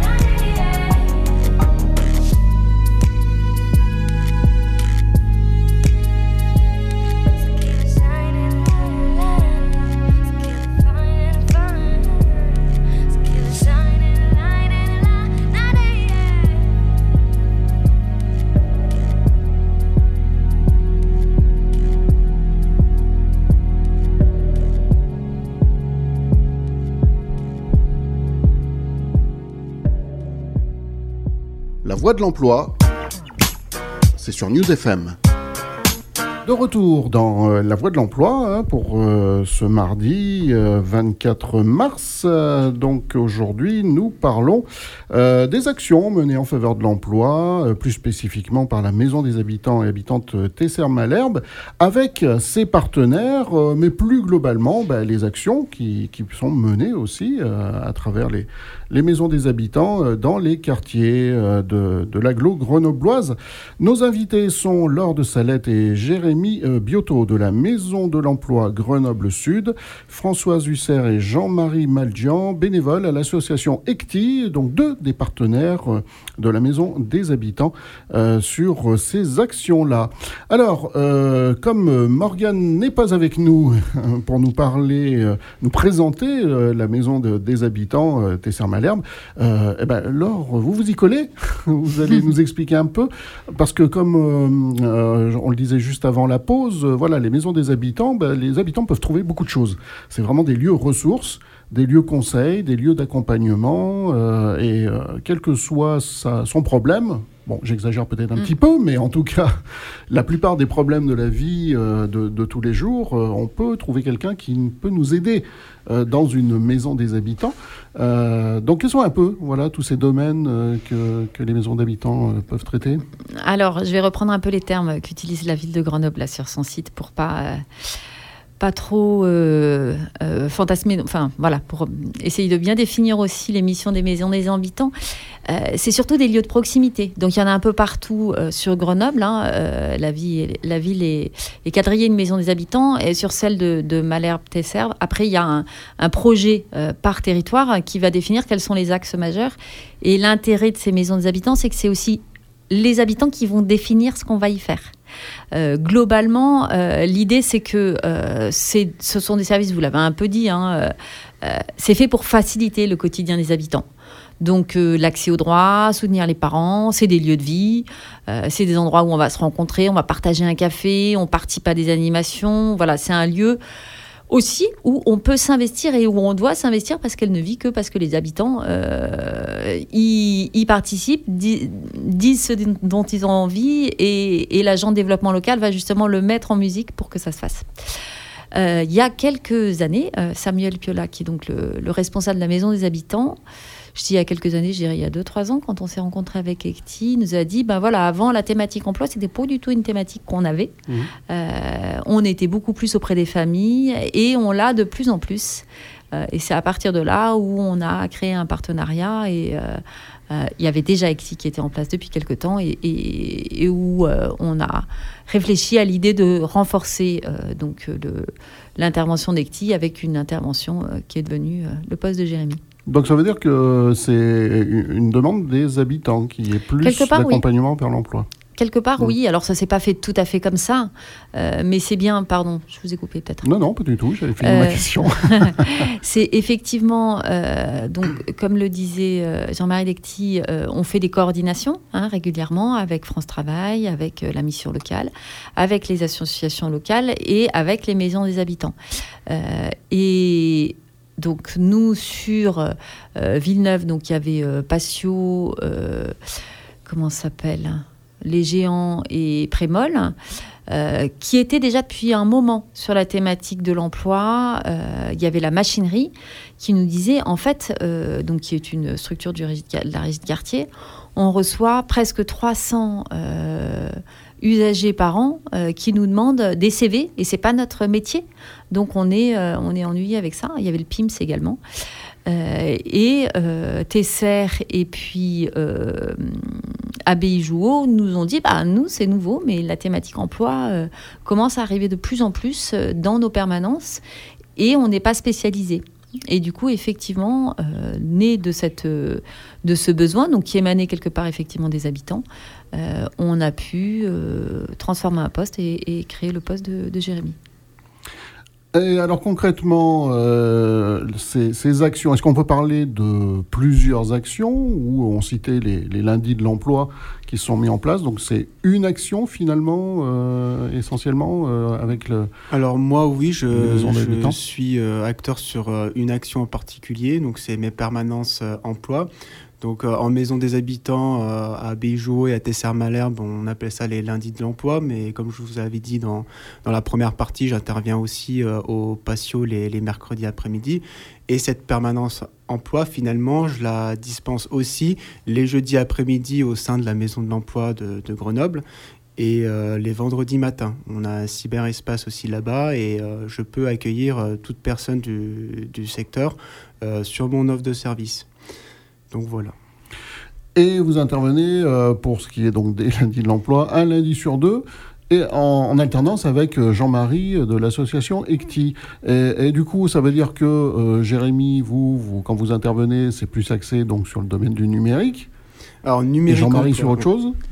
La voix de l'emploi, c'est sur News F M. De retour dans euh, La Voix de l'Emploi hein, pour euh, ce mardi euh, vingt-quatre mars. Euh, donc aujourd'hui, nous parlons euh, des actions menées en faveur de l'emploi, euh, plus spécifiquement par la Maison des habitants et habitantes Tesser-Malherbe, avec ses partenaires, euh, mais plus globalement, bah, les actions qui, qui sont menées aussi euh, à travers les, les maisons des habitants euh, dans les quartiers euh, de, de l'agglo grenobloise. Nos invités sont Laure de Salette et Jérémy Biotto de la Maison de l'Emploi Grenoble Sud, Françoise Husser et Jean-Marie Maldian, bénévoles à l'association E C T I, donc deux des partenaires de la Maison des Habitants euh, sur ces actions-là. Alors, euh, comme Morgane n'est pas avec nous pour nous parler, euh, nous présenter euh, la Maison de, des Habitants euh, Tesser-Malherbe, euh, eh ben, Laure, vous vous y collez. Vous allez nous expliquer un peu, parce que comme euh, euh, on le disait juste avant la pause, euh, voilà, les maisons des habitants, ben, les habitants peuvent trouver beaucoup de choses. C'est vraiment des lieux ressources, des lieux conseils, des lieux d'accompagnement, euh, et euh, quel que soit sa, son problème, bon, j'exagère peut-être un mmh. petit peu, mais en tout cas, la plupart des problèmes de la vie euh, de, de tous les jours, euh, on peut trouver quelqu'un qui peut nous aider euh, dans une maison des habitants. Euh, donc, quels sont un peu voilà, tous ces domaines euh, que, que les maisons d'habitants euh, peuvent traiter ? Alors, je vais reprendre un peu les termes qu'utilise la ville de Grenoble là, sur son site pour pas... Euh... pas trop euh, euh, fantasmer, enfin voilà, pour essayer de bien définir aussi les missions des maisons des habitants. Euh, c'est surtout des lieux de proximité. Donc il y en a un peu partout euh, sur Grenoble. Hein, euh, la, vie, la ville est, est quadrillée de maisons des habitants, et sur celle de, de Malherbe-Tesser. Après, il y a un, un projet euh, par territoire qui va définir quels sont les axes majeurs. Et l'intérêt de ces maisons des habitants, c'est que c'est aussi les habitants qui vont définir ce qu'on va y faire. Euh, globalement, euh, l'idée, c'est que euh, c'est, ce sont des services, vous l'avez un peu dit, hein, euh, c'est fait pour faciliter le quotidien des habitants. Donc, euh, l'accès aux droits, soutenir les parents, c'est des lieux de vie, euh, c'est des endroits où on va se rencontrer, on va partager un café, on participe à des animations. Voilà, c'est un lieu aussi où on peut s'investir et où on doit s'investir parce qu'elle ne vit que parce que les habitants euh, y, y participent, disent, disent ce dont ils ont envie, et, et l'agent de développement local va justement le mettre en musique pour que ça se fasse. Euh, il y a quelques années, euh, Samuel Piola, qui est donc le, le responsable de la Maison des Habitants, je dis il y a quelques années, je dirais il y a deux trois ans, quand on s'est rencontré avec E C T I, nous a dit, ben voilà, avant la thématique emploi, c'était pas du tout une thématique qu'on avait. Mmh. Euh, on était beaucoup plus auprès des familles et on l'a de plus en plus. Euh, et c'est à partir de là où on a créé un partenariat, et euh, euh, il y avait déjà E C T I qui était en place depuis quelques temps, et, et, et où euh, on a réfléchi à l'idée de renforcer euh, donc, le, l'intervention d'E C T I avec une intervention euh, qui est devenue euh, le poste de Jérémy. Donc ça veut dire que c'est une demande des habitants qui est plus d'accompagnement oui. vers l'emploi. quelque part, Mmh. oui. Alors, ça ne s'est pas fait tout à fait comme ça, euh, mais c'est bien, pardon, je vous ai coupé peut-être. Non, non, pas du tout, j'avais fini Euh, ma question. C'est effectivement, euh, donc, comme le disait euh, Jean-Marie Lecty, euh, on fait des coordinations hein, régulièrement avec France Travail, avec euh, la mission locale, avec les associations locales et avec les maisons des habitants. Euh, et donc, nous, sur euh, Villeneuve, donc, il y avait euh, Patio, euh, comment ça s'appelle ? Les Géants et Prémol, euh, qui étaient déjà depuis un moment sur la thématique de l'emploi. Euh, il y avait la machinerie qui nous disait, en fait, euh, donc qui est une structure du régie de, de la régie de quartier, on reçoit presque trois cents euh, usagers par an euh, qui nous demandent des C V, et c'est pas notre métier. Donc on est, euh, on est ennuyé avec ça. Il y avait le P I M S également. Euh, et euh, Tesser et puis euh, Abbaye Jouot nous ont dit, bah, nous c'est nouveau, mais la thématique emploi euh, commence à arriver de plus en plus dans nos permanences et on n'est pas spécialisé. Et du coup, effectivement, euh, né de, cette, euh, de ce besoin, donc qui émanait quelque part effectivement des habitants, euh, on a pu euh, transformer un poste et, et créer le poste de, de Jérémy. Et alors concrètement, euh, ces, ces actions, est-ce qu'on peut parler de plusieurs actions où on citait les, les lundis de l'emploi qui sont mis en place? Donc c'est une action finalement, euh, essentiellement, euh, avec le... Alors moi, oui, je, je je suis euh, acteur sur euh, une action en particulier, donc c'est mes permanences euh, emploi. Donc euh, en maison des habitants, euh, à Abbaye Jouot et à Tesser-Malherbe, on appelle ça les lundis de l'emploi, mais comme je vous avais dit dans, dans la première partie, j'interviens aussi euh, au patio les, les mercredis après-midi. Et cette permanence emploi, finalement, je la dispense aussi les jeudis après-midi au sein de la maison de l'emploi de, de Grenoble et euh, les vendredis matins. On a un cyberespace aussi là-bas et euh, je peux accueillir euh, toute personne du, du secteur euh, sur mon offre de service. Donc voilà. Et vous intervenez euh, pour ce qui est donc des lundis de l'emploi, un lundi sur deux, et en, en alternance avec Jean-Marie de l'association E C T I. Et, et du coup, ça veut dire que euh, Jérémy, vous, vous, quand vous intervenez, c'est plus axé donc sur le domaine du numérique. Alors numérique. Et Jean-Marie emploi, sur autre chose. Mm.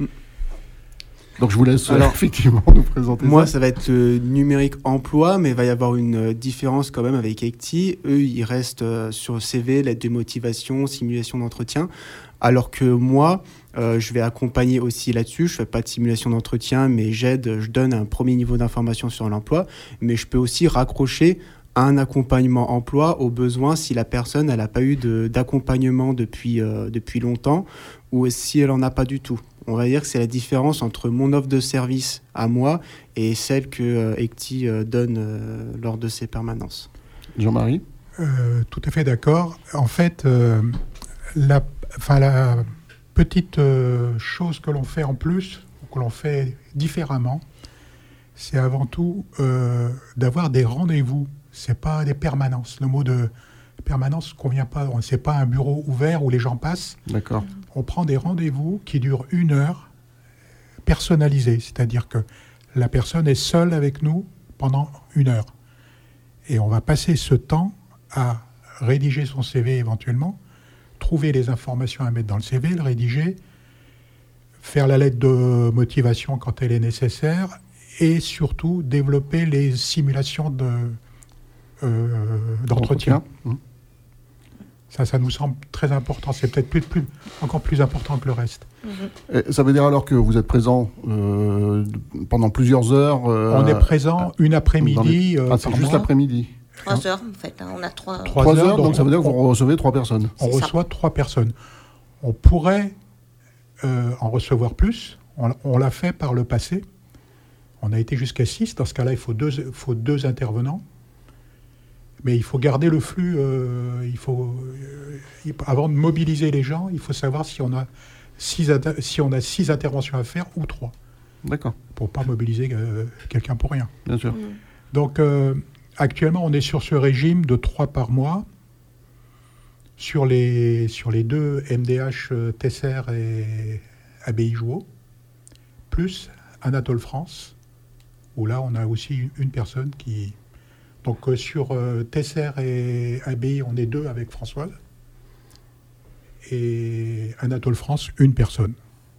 Donc je vous laisse Alors, euh, effectivement nous présenter moi, ça. ça va être euh, numérique emploi, mais il va y avoir une euh, différence quand même avec E C T I. Eux, ils restent euh, sur C V, lettre de motivation, simulation d'entretien. Alors que moi, euh, je vais accompagner aussi là-dessus. Je ne fais pas de simulation d'entretien, mais j'aide, je donne un premier niveau d'information sur l'emploi. Mais je peux aussi raccrocher un accompagnement emploi au besoin si la personne elle n'a pas eu de, d'accompagnement depuis, euh, depuis longtemps ou si elle n'en a pas du tout. On va dire que c'est la différence entre mon offre de service à moi et celle que euh, E C T I euh, donne euh, lors de ses permanences. Jean-Marie ? Euh, tout à fait d'accord. En fait, euh, la, enfin, la petite euh, chose que l'on fait en plus, ou que l'on fait différemment, c'est avant tout euh, d'avoir des rendez-vous. C'est pas des permanences. Le mot de permanence ne convient pas. C'est pas un bureau ouvert où les gens passent. D'accord. On prend des rendez-vous qui durent une heure, personnalisés. C'est-à-dire que la personne est seule avec nous pendant une heure. Et on va passer ce temps à rédiger son C V éventuellement, trouver les informations à mettre dans le C V, le rédiger, faire la lettre de motivation quand elle est nécessaire et surtout développer les simulations de, euh, d'entretien. Mmh. Ça, ça nous semble très important. C'est peut-être plus, plus, encore plus important que le reste. Mmh. Et ça veut dire alors que vous êtes présent euh, pendant plusieurs heures euh, On est présent une après-midi. Les... Euh, ah, c'est juste mois. l'après-midi. Trois heures, en fait. Hein. On a trois, trois, trois heures, heures, donc, donc ça veut dire que on, vous recevez trois personnes. On c'est reçoit ça. trois personnes. On pourrait euh, en recevoir plus. On, on l'a fait par le passé. On a été jusqu'à six. Dans ce cas-là, il faut deux, faut deux intervenants. Mais il faut garder le flux. Euh, il faut, euh, avant de mobiliser les gens, il faut savoir si on a six, si on a six interventions à faire ou trois. D'accord. Pour ne pas mobiliser euh, quelqu'un pour rien. Bien sûr. Mmh. Donc, euh, actuellement, on est sur ce régime de trois par mois. Sur les, sur les deux M D H euh, Tesser et Abbaye Jouot, plus Anatole France, où là, on a aussi une personne qui... Donc, euh, sur euh, Tesser et Abbaye, on est deux avec Françoise. Et Anatole France, une personne.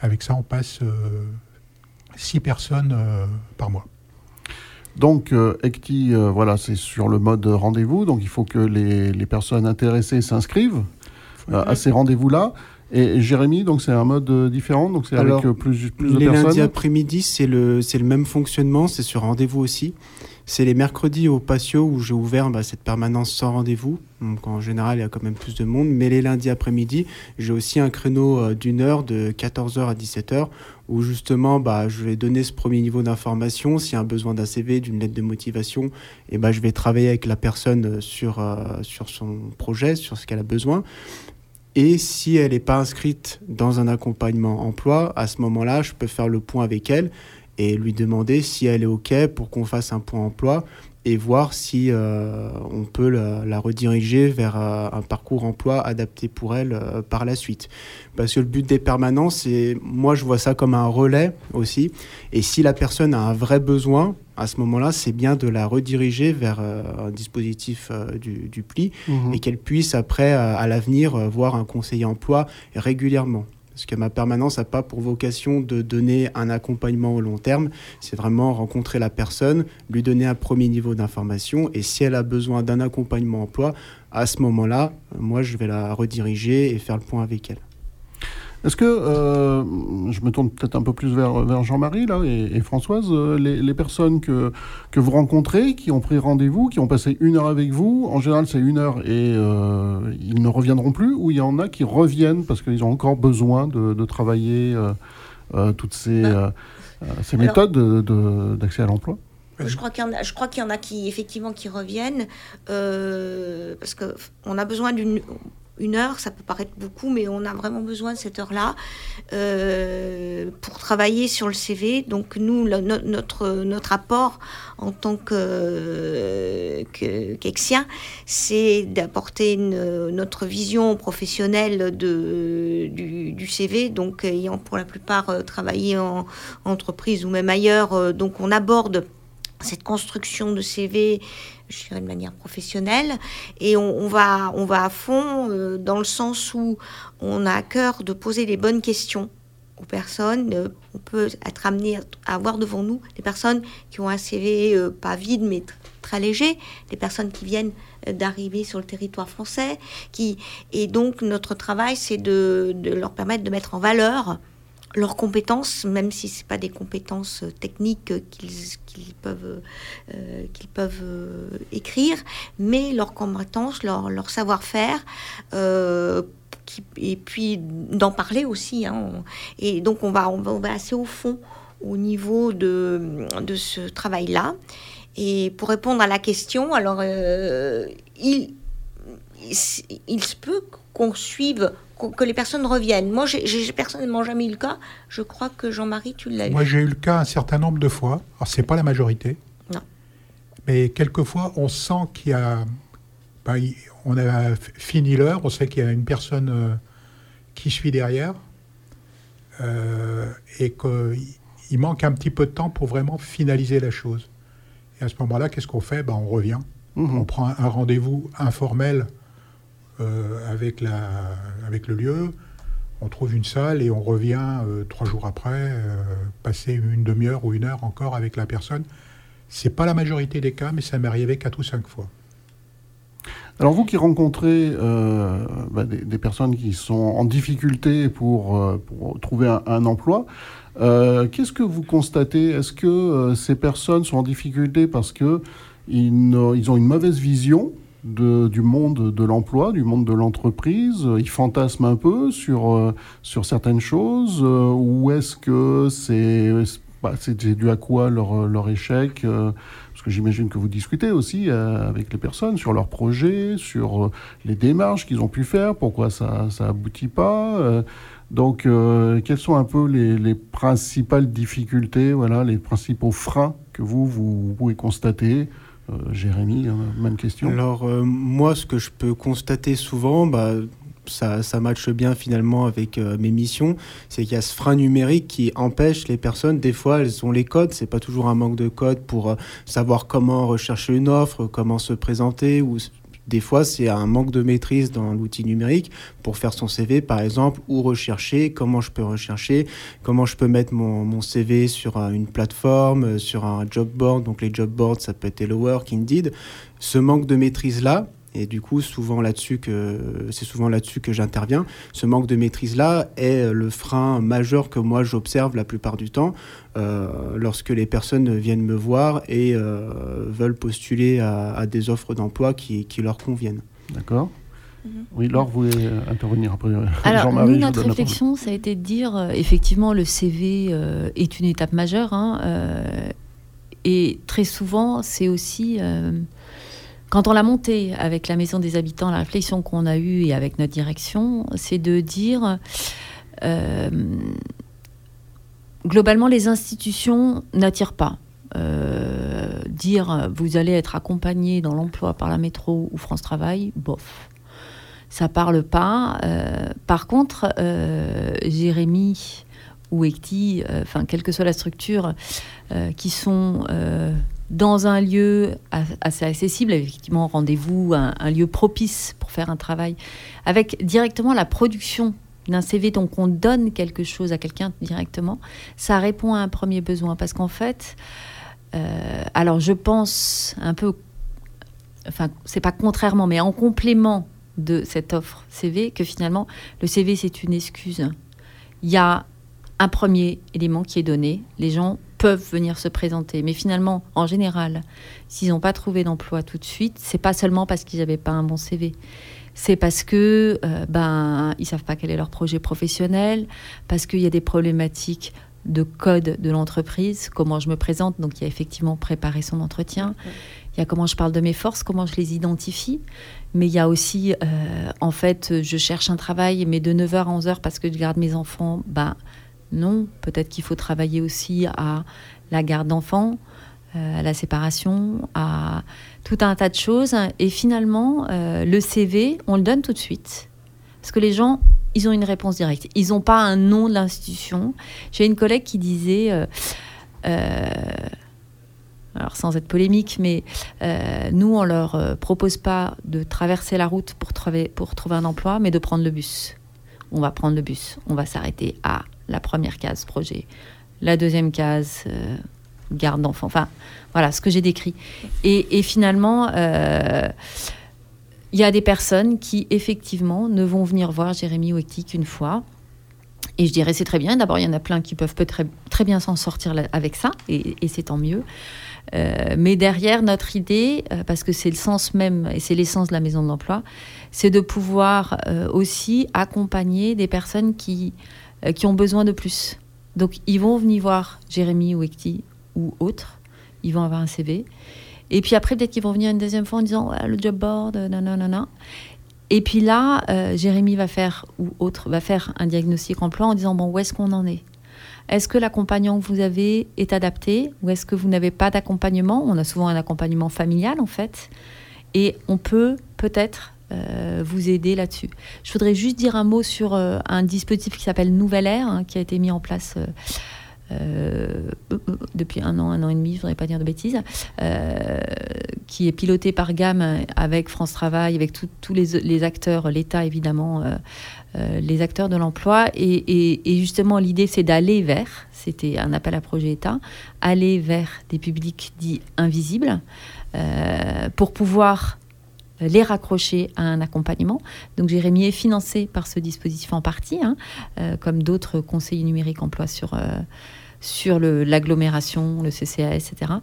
Avec ça, on passe euh, six personnes euh, par mois. Donc, euh, Ecti, euh, voilà, c'est sur le mode rendez-vous. Donc, il faut que les, les personnes intéressées s'inscrivent euh, à ces rendez-vous-là. Et Jérémy, donc c'est un mode euh, différent, donc c'est Alors, avec euh, plus, plus de les personnes. Les lundis après-midi, c'est le, c'est le même fonctionnement, c'est sur rendez-vous aussi. C'est les mercredis au patio où j'ai ouvert bah, cette permanence sans rendez-vous. Donc en général, il y a quand même plus de monde. Mais les lundis après-midi, j'ai aussi un créneau euh, d'une heure, de quatorze heures à dix-sept heures, où justement, bah, je vais donner ce premier niveau d'information. S'il y a un besoin d'un C V, d'une lettre de motivation, et bah, je vais travailler avec la personne sur, euh, sur son projet, sur ce qu'elle a besoin. Et si elle n'est pas inscrite dans un accompagnement emploi, à ce moment-là, je peux faire le point avec elle et lui demander si elle est OK pour qu'on fasse un point emploi et voir si euh, on peut la, la rediriger vers euh, un parcours emploi adapté pour elle euh, par la suite. Parce que le but des permanences, c'est, moi je vois ça comme un relais aussi. Et si la personne a un vrai besoin, à ce moment-là, c'est bien de la rediriger vers euh, un dispositif euh, du, du P L I mmh. et qu'elle puisse après, euh, à l'avenir, euh, voir un conseiller emploi régulièrement. Parce que ma permanence n'a pas pour vocation de donner un accompagnement au long terme. C'est vraiment rencontrer la personne, lui donner un premier niveau d'information. Et si elle a besoin d'un accompagnement emploi, à ce moment-là, moi, je vais la rediriger et faire le point avec elle. Est-ce que, euh, je me tourne peut-être un peu plus vers, vers Jean-Marie là, et, et Françoise, euh, les, les personnes que, que vous rencontrez, qui ont pris rendez-vous, qui ont passé une heure avec vous, en général c'est une heure et euh, ils ne reviendront plus, ou il y en a qui reviennent parce qu'ils ont encore besoin de, de travailler euh, euh, toutes ces, euh, ces Alors, méthodes de, de, d'accès à l'emploi? Je crois qu'il y en a, je crois qu'il y en a qui, effectivement, qui reviennent euh, parce qu'on a besoin d'une... Une heure, ça peut paraître beaucoup, mais on a vraiment besoin de cette heure-là euh, pour travailler sur le C V. Donc nous, le, no, notre, notre apport en tant que, euh, que, qu'Exien, c'est d'apporter une, notre vision professionnelle de, du, du C V. Donc ayant pour la plupart euh, travaillé en, en entreprise ou même ailleurs, euh, donc on aborde cette construction de C V, je dirais de manière professionnelle, et on, on, va, on va à fond euh, dans le sens où on a à cœur de poser les bonnes questions aux personnes. Euh, on peut être amené à avoir devant nous des personnes qui ont un C V euh, pas vide mais t- très léger, des personnes qui viennent euh, d'arriver sur le territoire français, qui, et donc notre travail c'est de, de leur permettre de mettre en valeur leurs compétences, même si ce n'est pas des compétences techniques qu'ils, qu'ils peuvent, euh, qu'ils peuvent euh, écrire, mais leurs compétences, leur, leur savoir-faire, euh, qui, et puis d'en parler aussi. Hein. Et donc on va, on, va, on va assez au fond au niveau de, de ce travail-là. Et pour répondre à la question, alors euh, il, il, il se peut qu'on suive, que les personnes reviennent. Moi, j'ai, j'ai personnellement jamais eu le cas. Je crois que Jean-Marie, tu l'as eu. Moi, j'ai eu le cas un certain nombre de fois. Alors, c'est pas la majorité. Non. Mais quelquefois, on sent qu'il y a... Ben, on a fini l'heure, on sait qu'il y a une personne euh, qui suit derrière euh, et qu'il manque un petit peu de temps pour vraiment finaliser la chose. Et à ce moment-là, qu'est-ce qu'on fait? Ben, on revient. Mmh. On prend un, un rendez-vous informel Euh, avec, la, avec le lieu, on trouve une salle et on revient euh, trois jours après, euh, passer une demi-heure ou une heure encore avec la personne. C'est pas la majorité des cas, mais ça m'est arrivé quatre ou cinq fois. Alors vous qui rencontrez euh, bah, des, des personnes qui sont en difficulté pour, euh, pour trouver un, un emploi, euh, qu'est-ce que vous constatez? Est-ce que euh, ces personnes sont en difficulté parce qu'ils ils ont une mauvaise vision De, du monde de l'emploi, du monde de l'entreprise? Ils fantasment un peu sur, euh, sur certaines choses, euh, ou est-ce que c'est, bah, c'est dû à quoi leur, leur échec euh, Parce que j'imagine que vous discutez aussi euh, avec les personnes sur leurs projets, sur euh, les démarches qu'ils ont pu faire, pourquoi ça n'aboutit pas. Euh, donc, euh, quelles sont un peu les, les principales difficultés, voilà, les principaux freins que vous, vous pouvez constater? Euh, Jérémy, hein, même question. Alors, euh, moi, ce que je peux constater souvent, bah, ça, ça matche bien finalement avec euh, mes missions, c'est qu'il y a ce frein numérique qui empêche les personnes. Des fois, elles ont les codes, c'est pas toujours un manque de codes pour euh, savoir comment rechercher une offre, comment se présenter, ou Des fois, c'est un manque de maîtrise dans l'outil numérique pour faire son C V, par exemple, où rechercher, comment je peux rechercher, comment je peux mettre mon, mon C V sur un, une plateforme, sur un job board. Donc les job boards, ça peut être Hello Work, Indeed. Ce manque de maîtrise-là, et du coup, souvent là-dessus que, c'est souvent là-dessus que j'interviens. Ce manque de maîtrise-là est le frein majeur que moi j'observe la plupart du temps euh, lorsque les personnes viennent me voir et euh, veulent postuler à, à des offres d'emploi qui, qui leur conviennent. D'accord. Mm-hmm. Oui, Laure, vous voulez intervenir après. Alors, Jean-Marie, nous, notre réflexion, ça a été de dire, euh, effectivement, le C V euh, est une étape majeure. Hein, euh, et très souvent, c'est aussi... Euh, Quand on l'a monté avec la Maison des Habitants, la réflexion qu'on a eue et avec notre direction, c'est de dire, euh, globalement, les institutions n'attirent pas. Euh, dire, vous allez être accompagné dans l'emploi par la métro ou France Travail, bof, ça parle pas. Euh, par contre, euh, Jérémy ou Ecti, enfin, euh, quelle que soit la structure, euh, qui sont... Euh, dans un lieu assez accessible, effectivement, rendez-vous, un, un lieu propice pour faire un travail, avec directement la production d'un C V, donc on donne quelque chose à quelqu'un directement, ça répond à un premier besoin. Parce qu'en fait, euh, alors je pense un peu, enfin, c'est pas contrairement, mais en complément de cette offre C V, que finalement, le C V, c'est une excuse. Il y a un premier élément qui est donné, les gens peuvent venir se présenter. Mais finalement, en général, s'ils n'ont pas trouvé d'emploi tout de suite, c'est pas seulement parce qu'ils n'avaient pas un bon C V. C'est parce que euh, ben ils savent pas quel est leur projet professionnel, parce qu'il y a des problématiques de code de l'entreprise, comment je me présente, donc il y a effectivement préparé son entretien. Il y a comment je parle de mes forces, comment je les identifie. Mais il y a aussi, euh, en fait, je cherche un travail, mais de neuf heures à onze heures parce que je garde mes enfants, ben non, peut-être qu'il faut travailler aussi à la garde d'enfants, euh, à la séparation, à tout un tas de choses. Et finalement, euh, le C V, on le donne tout de suite. Parce que les gens, ils ont une réponse directe. Ils n'ont pas un nom de l'institution. J'ai une collègue qui disait, euh, euh, alors sans être polémique, mais euh, nous, on ne leur euh, propose pas de traverser la route pour trouver, pour trouver un emploi, mais de prendre le bus. On va prendre le bus, on va s'arrêter à la première case projet, la deuxième case euh, garde d'enfants, enfin voilà ce que j'ai décrit. Et, et finalement, il euh, y a des personnes qui effectivement ne vont venir voir Jérémy ou Ecti qu'une fois. Et je dirais c'est très bien. D'abord, il y en a plein qui peuvent peut très, très bien s'en sortir avec ça, et, et c'est tant mieux. Euh, mais derrière, notre idée, euh, parce que c'est le sens même et c'est l'essence de la Maison de l'Emploi, c'est de pouvoir euh, aussi accompagner des personnes qui, euh, qui ont besoin de plus. Donc, ils vont venir voir Jérémy ou Ecti ou autres. Ils vont avoir un C V. Et puis après, peut-être qu'ils vont venir une deuxième fois en disant ouais, le job board, nanana. Et puis là, euh, Jérémy va faire, ou autre, va faire un diagnostic emploi en disant bon, où est-ce qu'on en est ? Est-ce que l'accompagnement que vous avez est adapté ou est-ce que vous n'avez pas d'accompagnement ? On a souvent un accompagnement familial, en fait. Et on peut peut-être euh, vous aider là-dessus. Je voudrais juste dire un mot sur euh, un dispositif qui s'appelle Nouvelle Ère, hein, qui a été mis en place euh, euh, depuis un an, un an et demi, je ne voudrais pas dire de bêtises, euh, qui est piloté par G A M avec France Travail, avec tous les, les acteurs, l'État évidemment, euh, euh, les acteurs de l'emploi. Et, et, et justement, l'idée, c'est d'aller vers, c'était un appel à projet État, aller vers des publics dits invisibles euh, pour pouvoir les raccrocher à un accompagnement. Donc Jérémy est financé par ce dispositif en partie, hein, euh, comme d'autres conseillers numériques emploi sur, euh, sur le, l'agglomération, le C C A S, et cetera.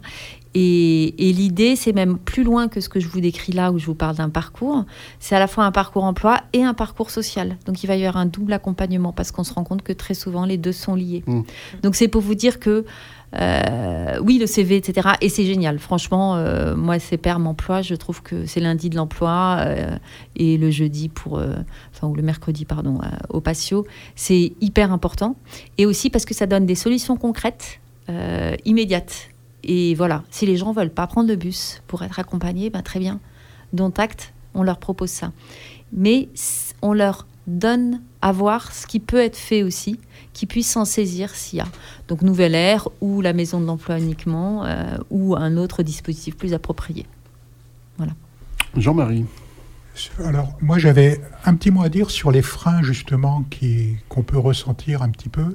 Et, et l'idée, c'est même plus loin que ce que je vous décris là, où je vous parle d'un parcours. C'est à la fois un parcours emploi et un parcours social. Donc il va y avoir un double accompagnement, parce qu'on se rend compte que très souvent, les deux sont liés. Mmh. Donc c'est pour vous dire que Euh, oui, le C V, et cetera. Et c'est génial. Franchement, euh, moi, c'est Perm Emploi. Je trouve que c'est lundi de l'emploi euh, et le jeudi pour, euh, enfin, ou le mercredi, pardon, euh, au Patio. C'est hyper important. Et aussi parce que ça donne des solutions concrètes, euh, immédiates. Et voilà, si les gens veulent pas prendre le bus pour être accompagnés, ben, très bien. Dont acte, on leur propose ça. Mais on leur donne à voir ce qui peut être fait aussi, qui puissent s'en saisir s'il y a. Donc Nouvelle Ère ou la Maison de l'Emploi uniquement euh, ou un autre dispositif plus approprié. Voilà. Jean-Marie. Alors, moi, j'avais un petit mot à dire sur les freins, justement, qui, qu'on peut ressentir un petit peu.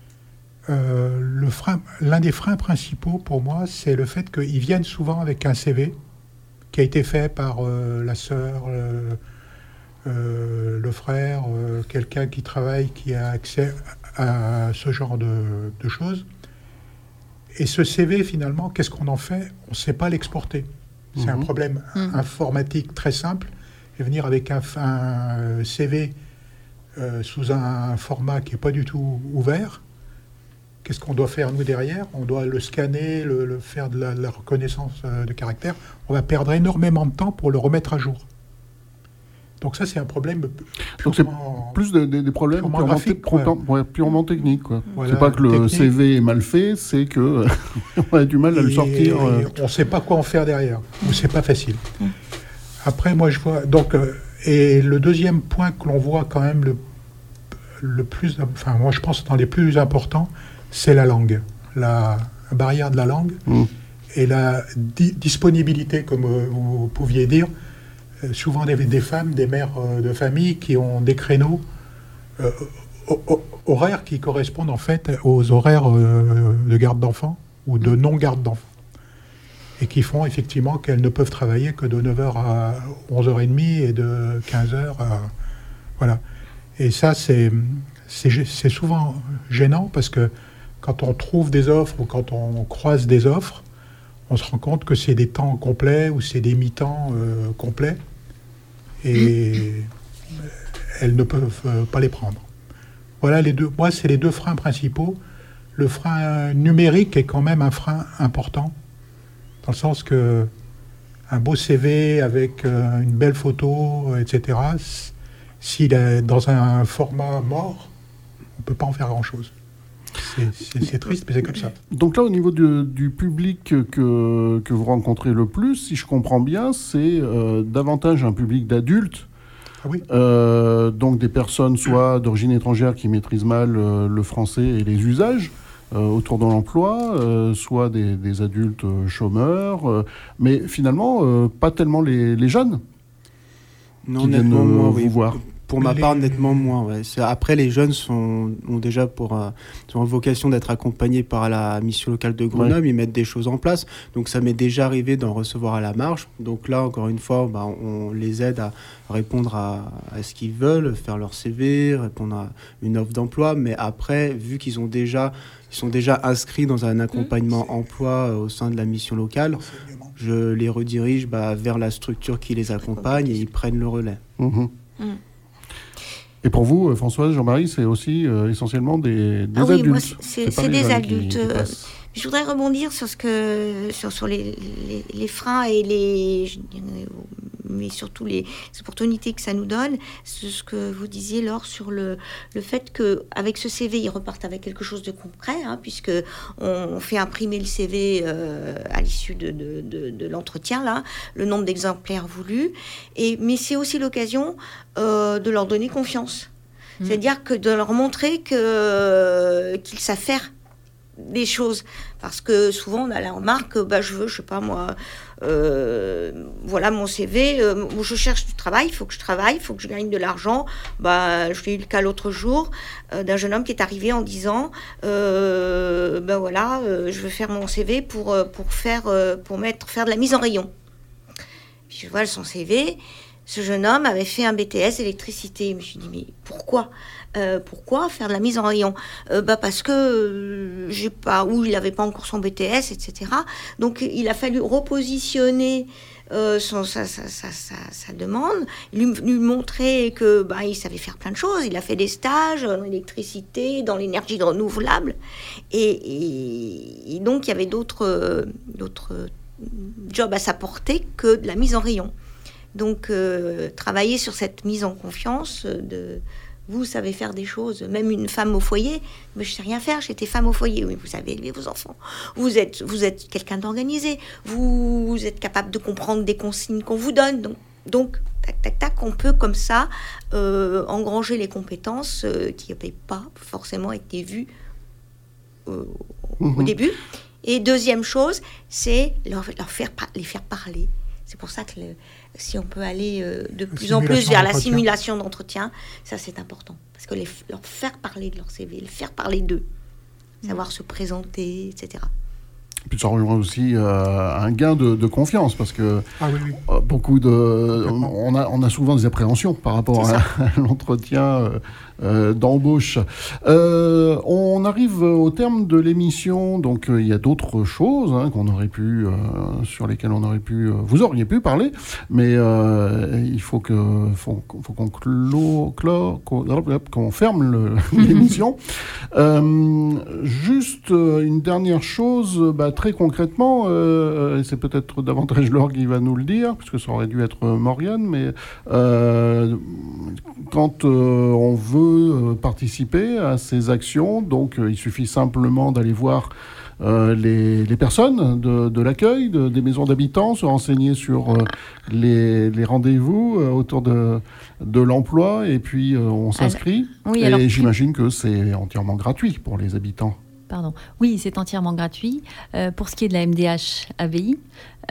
Euh, le frein, l'un des freins principaux, pour moi, c'est le fait qu'ils viennent souvent avec un C V qui a été fait par euh, la sœur, euh, euh, le frère, euh, quelqu'un qui travaille, qui a accès à ce genre de, de choses. Et ce C V, finalement, qu'est-ce qu'on en fait? On ne sait pas l'exporter. C'est mmh. un problème mmh. informatique très simple. Et venir avec un, un C V euh, sous un, un format qui n'est pas du tout ouvert, qu'est-ce qu'on doit faire, nous, derrière? On doit le scanner, le, le faire de la, la reconnaissance euh, de caractère. On va perdre énormément de temps pour le remettre à jour. Donc ça, c'est un problème purement... Donc c'est plus des, des, des problèmes purement, graphique, purement, ouais. purement techniques. Quoi. Voilà, c'est pas que le technique. C V est mal fait, c'est qu'on a du mal à et, le sortir. Euh... On ne sait pas quoi en faire derrière. Ou c'est pas facile. Mm. Après, moi, je vois... Donc, euh, et le deuxième point que l'on voit quand même le, le plus... Enfin, moi, je pense dans les plus importants, c'est la langue. La barrière de la langue mm. et la di- disponibilité, comme euh, vous pouviez dire. Euh, souvent des, des femmes, des mères euh, de famille qui ont des créneaux euh, o- o- horaires qui correspondent en fait aux horaires euh, de garde d'enfants ou de non-garde d'enfants. Et qui font effectivement qu'elles ne peuvent travailler que de neuf heures à onze heures trente et de quinze heures à... Voilà. Et ça, c'est, c'est, c'est souvent gênant parce que quand on trouve des offres ou quand on croise des offres, on se rend compte que c'est des temps complets ou c'est des mi-temps euh, complets et elles ne peuvent euh, pas les prendre. Voilà, les deux, moi, c'est les deux freins principaux. Le frein numérique est quand même un frein important, dans le sens que un beau C V avec euh, une belle photo, et cetera, s'il est dans un format mort, on ne peut pas en faire grand-chose. C'est, c'est, c'est triste, mais c'est comme ça. Donc là, au niveau du, du public que, que vous rencontrez le plus, si je comprends bien, c'est euh, davantage un public d'adultes. Ah oui. Euh, donc des personnes soit d'origine étrangère qui maîtrisent mal euh, le français et les usages euh, autour de l'emploi, euh, soit des, des adultes euh, chômeurs, euh, mais finalement, euh, pas tellement les, les jeunes non, qui viennent euh, moins, vous oui. voir. Pour ma les... part, nettement moins. Ouais. C'est, après, les jeunes sont, ont déjà pour euh, ont vocation d'être accompagnés par la mission locale de Grenoble. Ouais. Ils mettent des choses en place. Donc, ça m'est déjà arrivé d'en recevoir à la marge. Donc là, encore une fois, bah, on les aide à répondre à, à ce qu'ils veulent, faire leur C V, répondre à une offre d'emploi. Mais après, vu qu'ils ont déjà, ils sont déjà inscrits dans un accompagnement mmh. emploi euh, au sein de la mission locale, je les redirige bah, vers la structure qui les accompagne et ils prennent le relais. Mmh. Mmh. Et pour vous, Françoise, Jean-Marie, c'est aussi euh, essentiellement des, des ah oui, adultes. Moi, c'est, c'est, c'est des adultes. Qui, qui je voudrais rebondir sur ce que sur, sur les, les, les freins et les, je dirais, mais surtout les opportunités que ça nous donne. C'est ce que vous disiez, Laure, sur le, le fait qu'avec ce C V, ils repartent avec quelque chose de concret, hein, puisque on fait imprimer le C V euh, à l'issue de, de, de, de l'entretien, là, le nombre d'exemplaires voulus. Et, mais c'est aussi l'occasion euh, de leur donner confiance. Mmh. C'est-à-dire que de leur montrer que, euh, qu'ils savent faire des choses, parce que souvent on a la remarque, bah je veux, je sais pas moi, euh, voilà mon C V, euh, je cherche du travail, il faut que je travaille, il faut que je gagne de l'argent. Bah, j'ai eu le cas l'autre jour euh, d'un jeune homme qui est arrivé en disant, euh, ben voilà, euh, je veux faire mon C V pour pour faire euh, pour mettre faire de la mise en rayon. Puis je vois son C V. Ce jeune homme avait fait un B T S électricité. Je me suis dit, mais pourquoi euh, Pourquoi faire de la mise en rayon euh, bah Parce que euh, j'ai pas, ou il n'avait pas encore son B T S, et cetera. Donc il a fallu repositionner euh, son, sa, sa, sa, sa, sa demande, lui, lui montrer que bah, il savait faire plein de choses. Il a fait des stages en électricité, dans l'énergie renouvelable. Et, et, et donc il y avait d'autres, d'autres jobs à sa portée que de la mise en rayon. Donc, euh, travailler sur cette mise en confiance de vous savez faire des choses, même une femme au foyer, mais je sais rien faire, j'étais femme au foyer, oui, vous savez élever vos enfants, vous êtes, vous êtes quelqu'un d'organisé, vous, vous êtes capable de comprendre des consignes qu'on vous donne, donc, donc tac, tac, tac, on peut comme ça euh, engranger les compétences euh, qui n'avaient pas forcément été vues euh, mmh. au début. Et deuxième chose, c'est leur, leur faire, les faire parler. C'est pour ça que le, si on peut aller euh, de plus Simulation en plus vers la d'entretien. simulation d'entretien, ça c'est important. Parce que les, leur faire parler de leur C V, les faire parler d'eux, savoir se présenter, et cetera. Puis ça rejoint aussi euh, un gain de, de confiance, parce que Ah oui, oui. euh, beaucoup de... On a, on a souvent des appréhensions par rapport à, à l'entretien euh, euh, d'embauche. Euh, on arrive au terme de l'émission, donc euh, il y a d'autres choses hein, qu'on aurait pu, euh, sur lesquelles on aurait pu... Euh, vous auriez pu parler, mais euh, il faut que faut, faut qu'on clo, clo, qu'on, qu'on ferme le, l'émission. Euh, juste euh, une dernière chose, bah, très concrètement, euh, et c'est peut-être davantage Laure qui va nous le dire, puisque ça aurait dû être Morgane, mais euh, quand euh, on veut participer à ces actions, donc euh, il suffit simplement d'aller voir euh, les, les personnes de, de l'accueil, de, des maisons d'habitants, se renseigner sur euh, les, les rendez-vous euh, autour de, de l'emploi, et puis euh, on s'inscrit. Alors, oui, et alors, j'imagine que c'est entièrement gratuit pour les habitants. Pardon. Oui, c'est entièrement gratuit. Euh, pour ce qui est de la M D H A B I,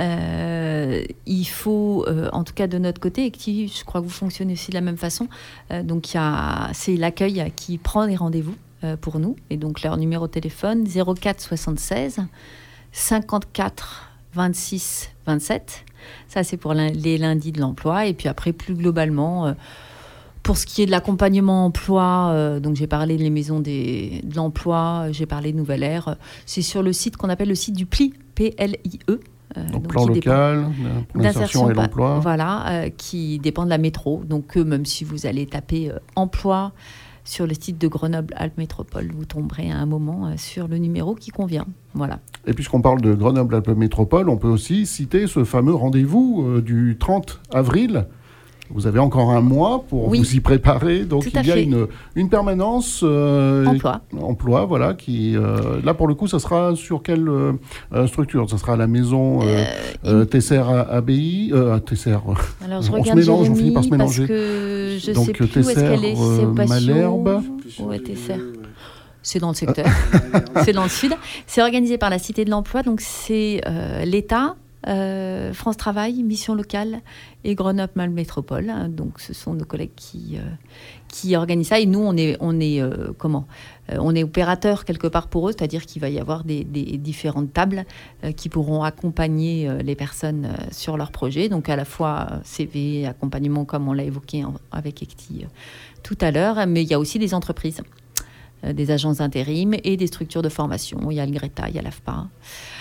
euh, il faut, euh, en tout cas de notre côté, et qui, je crois que vous fonctionnez aussi de la même façon, euh, donc il y a, c'est l'accueil qui prend les rendez-vous euh, pour nous, et donc leur numéro de téléphone zéro quatre soixante-seize cinquante-quatre vingt-six vingt-sept. Ça, c'est pour les lundis de l'emploi, et puis après, plus globalement... Euh, Pour ce qui est de l'accompagnement emploi, euh, donc j'ai parlé des maisons des, de l'emploi, j'ai parlé de Nouvelle Ère. C'est sur le site qu'on appelle le site du P L I, P L I E. Euh, donc, donc plan local, pour l'insertion et bah, l'emploi. Voilà, euh, qui dépend de la métro. Donc euh, même si vous allez taper euh, emploi sur le site de Grenoble-Alpes Métropole, vous tomberez à un moment euh, sur le numéro qui convient. Voilà. Et puisqu'on parle de Grenoble-Alpes Métropole, on peut aussi citer ce fameux rendez-vous euh, du trente avril. Vous avez encore un mois pour oui. vous y préparer. Donc, Tout il y a une, une permanence euh, emploi. emploi, voilà, qui, euh, là, pour le coup, ça sera sur quelle euh, structure ? Ça sera à la maison euh, euh, Tesser A B I euh, Tesser. Alors, je on regarde se mélange, Jérémy, on finit par se mélanger. parce que je donc, sais plus Tesser, où est-ce qu'elle est. C'est euh, Malherbe. Ouais, Tesser. C'est dans le secteur. C'est dans le sud. C'est organisé par la Cité de l'Emploi. Donc, c'est euh, l'État, Euh, France Travail, Mission Locale et Grenoble-Alpes Métropole. Donc, ce sont nos collègues qui, euh, qui organisent ça. Et nous, on est, on est, euh, comment euh, on est opérateur quelque part pour eux, c'est-à-dire qu'il va y avoir des, des différentes tables euh, qui pourront accompagner euh, les personnes euh, sur leur projet. Donc, à la fois euh, C V, accompagnement, comme on l'a évoqué en, avec Ecti euh, tout à l'heure, mais il y a aussi des entreprises, euh, des agences d'intérim et des structures de formation. Il y a le Greta, il y a l'A F P A.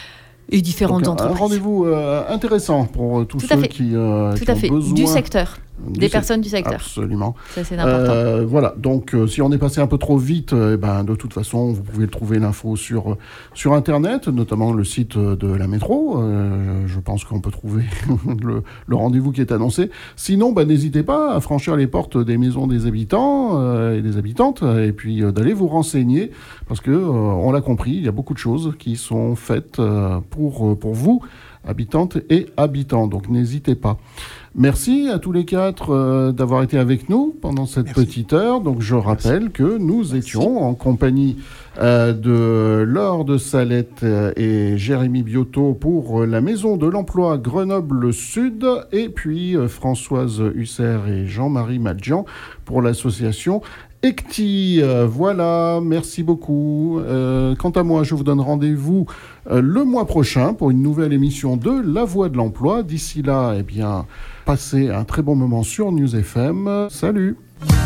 Et différentes Donc, entreprises. Un rendez-vous euh, intéressant pour euh, tous Tout ceux fait. qui, euh, Tout qui à ont fait. besoin... Du secteur. Du Des sec- personnes du secteur. Absolument. Ça, c'est important. Euh, voilà, donc euh, si on est passé un peu trop vite, euh, eh ben, de toute façon, vous pouvez trouver l'info sur, euh, sur Internet, notamment le site de la métro. Euh, je pense qu'on peut trouver le, le rendez-vous qui est annoncé. Sinon, bah, n'hésitez pas à franchir les portes des maisons des habitants euh, et des habitantes, et puis euh, d'aller vous renseigner, parce que, euh, on l'a compris, il y a beaucoup de choses qui sont faites euh, pour, pour vous, habitantes et habitants. Donc, n'hésitez pas. Merci à tous les quatre euh, d'avoir été avec nous pendant cette Merci. petite heure. Donc, je rappelle Merci. que nous Merci. étions en compagnie euh, de Laure de Salette euh, et Jérémy Biotto pour euh, la Maison de l'Emploi Grenoble-Sud, et puis euh, Françoise Husser et Jean-Marie Madjian pour l'association Ecti. Euh, voilà, merci beaucoup. Euh, quant à moi, je vous donne rendez-vous euh, le mois prochain pour une nouvelle émission de La Voix de l'Emploi. D'ici là, eh bien, passez un très bon moment sur News F M. Salut.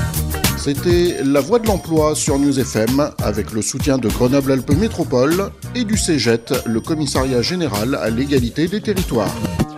C'était La Voix de l'Emploi sur News F M avec le soutien de Grenoble-Alpes Métropole et du C G E T, le Commissariat Général à l'égalité des territoires.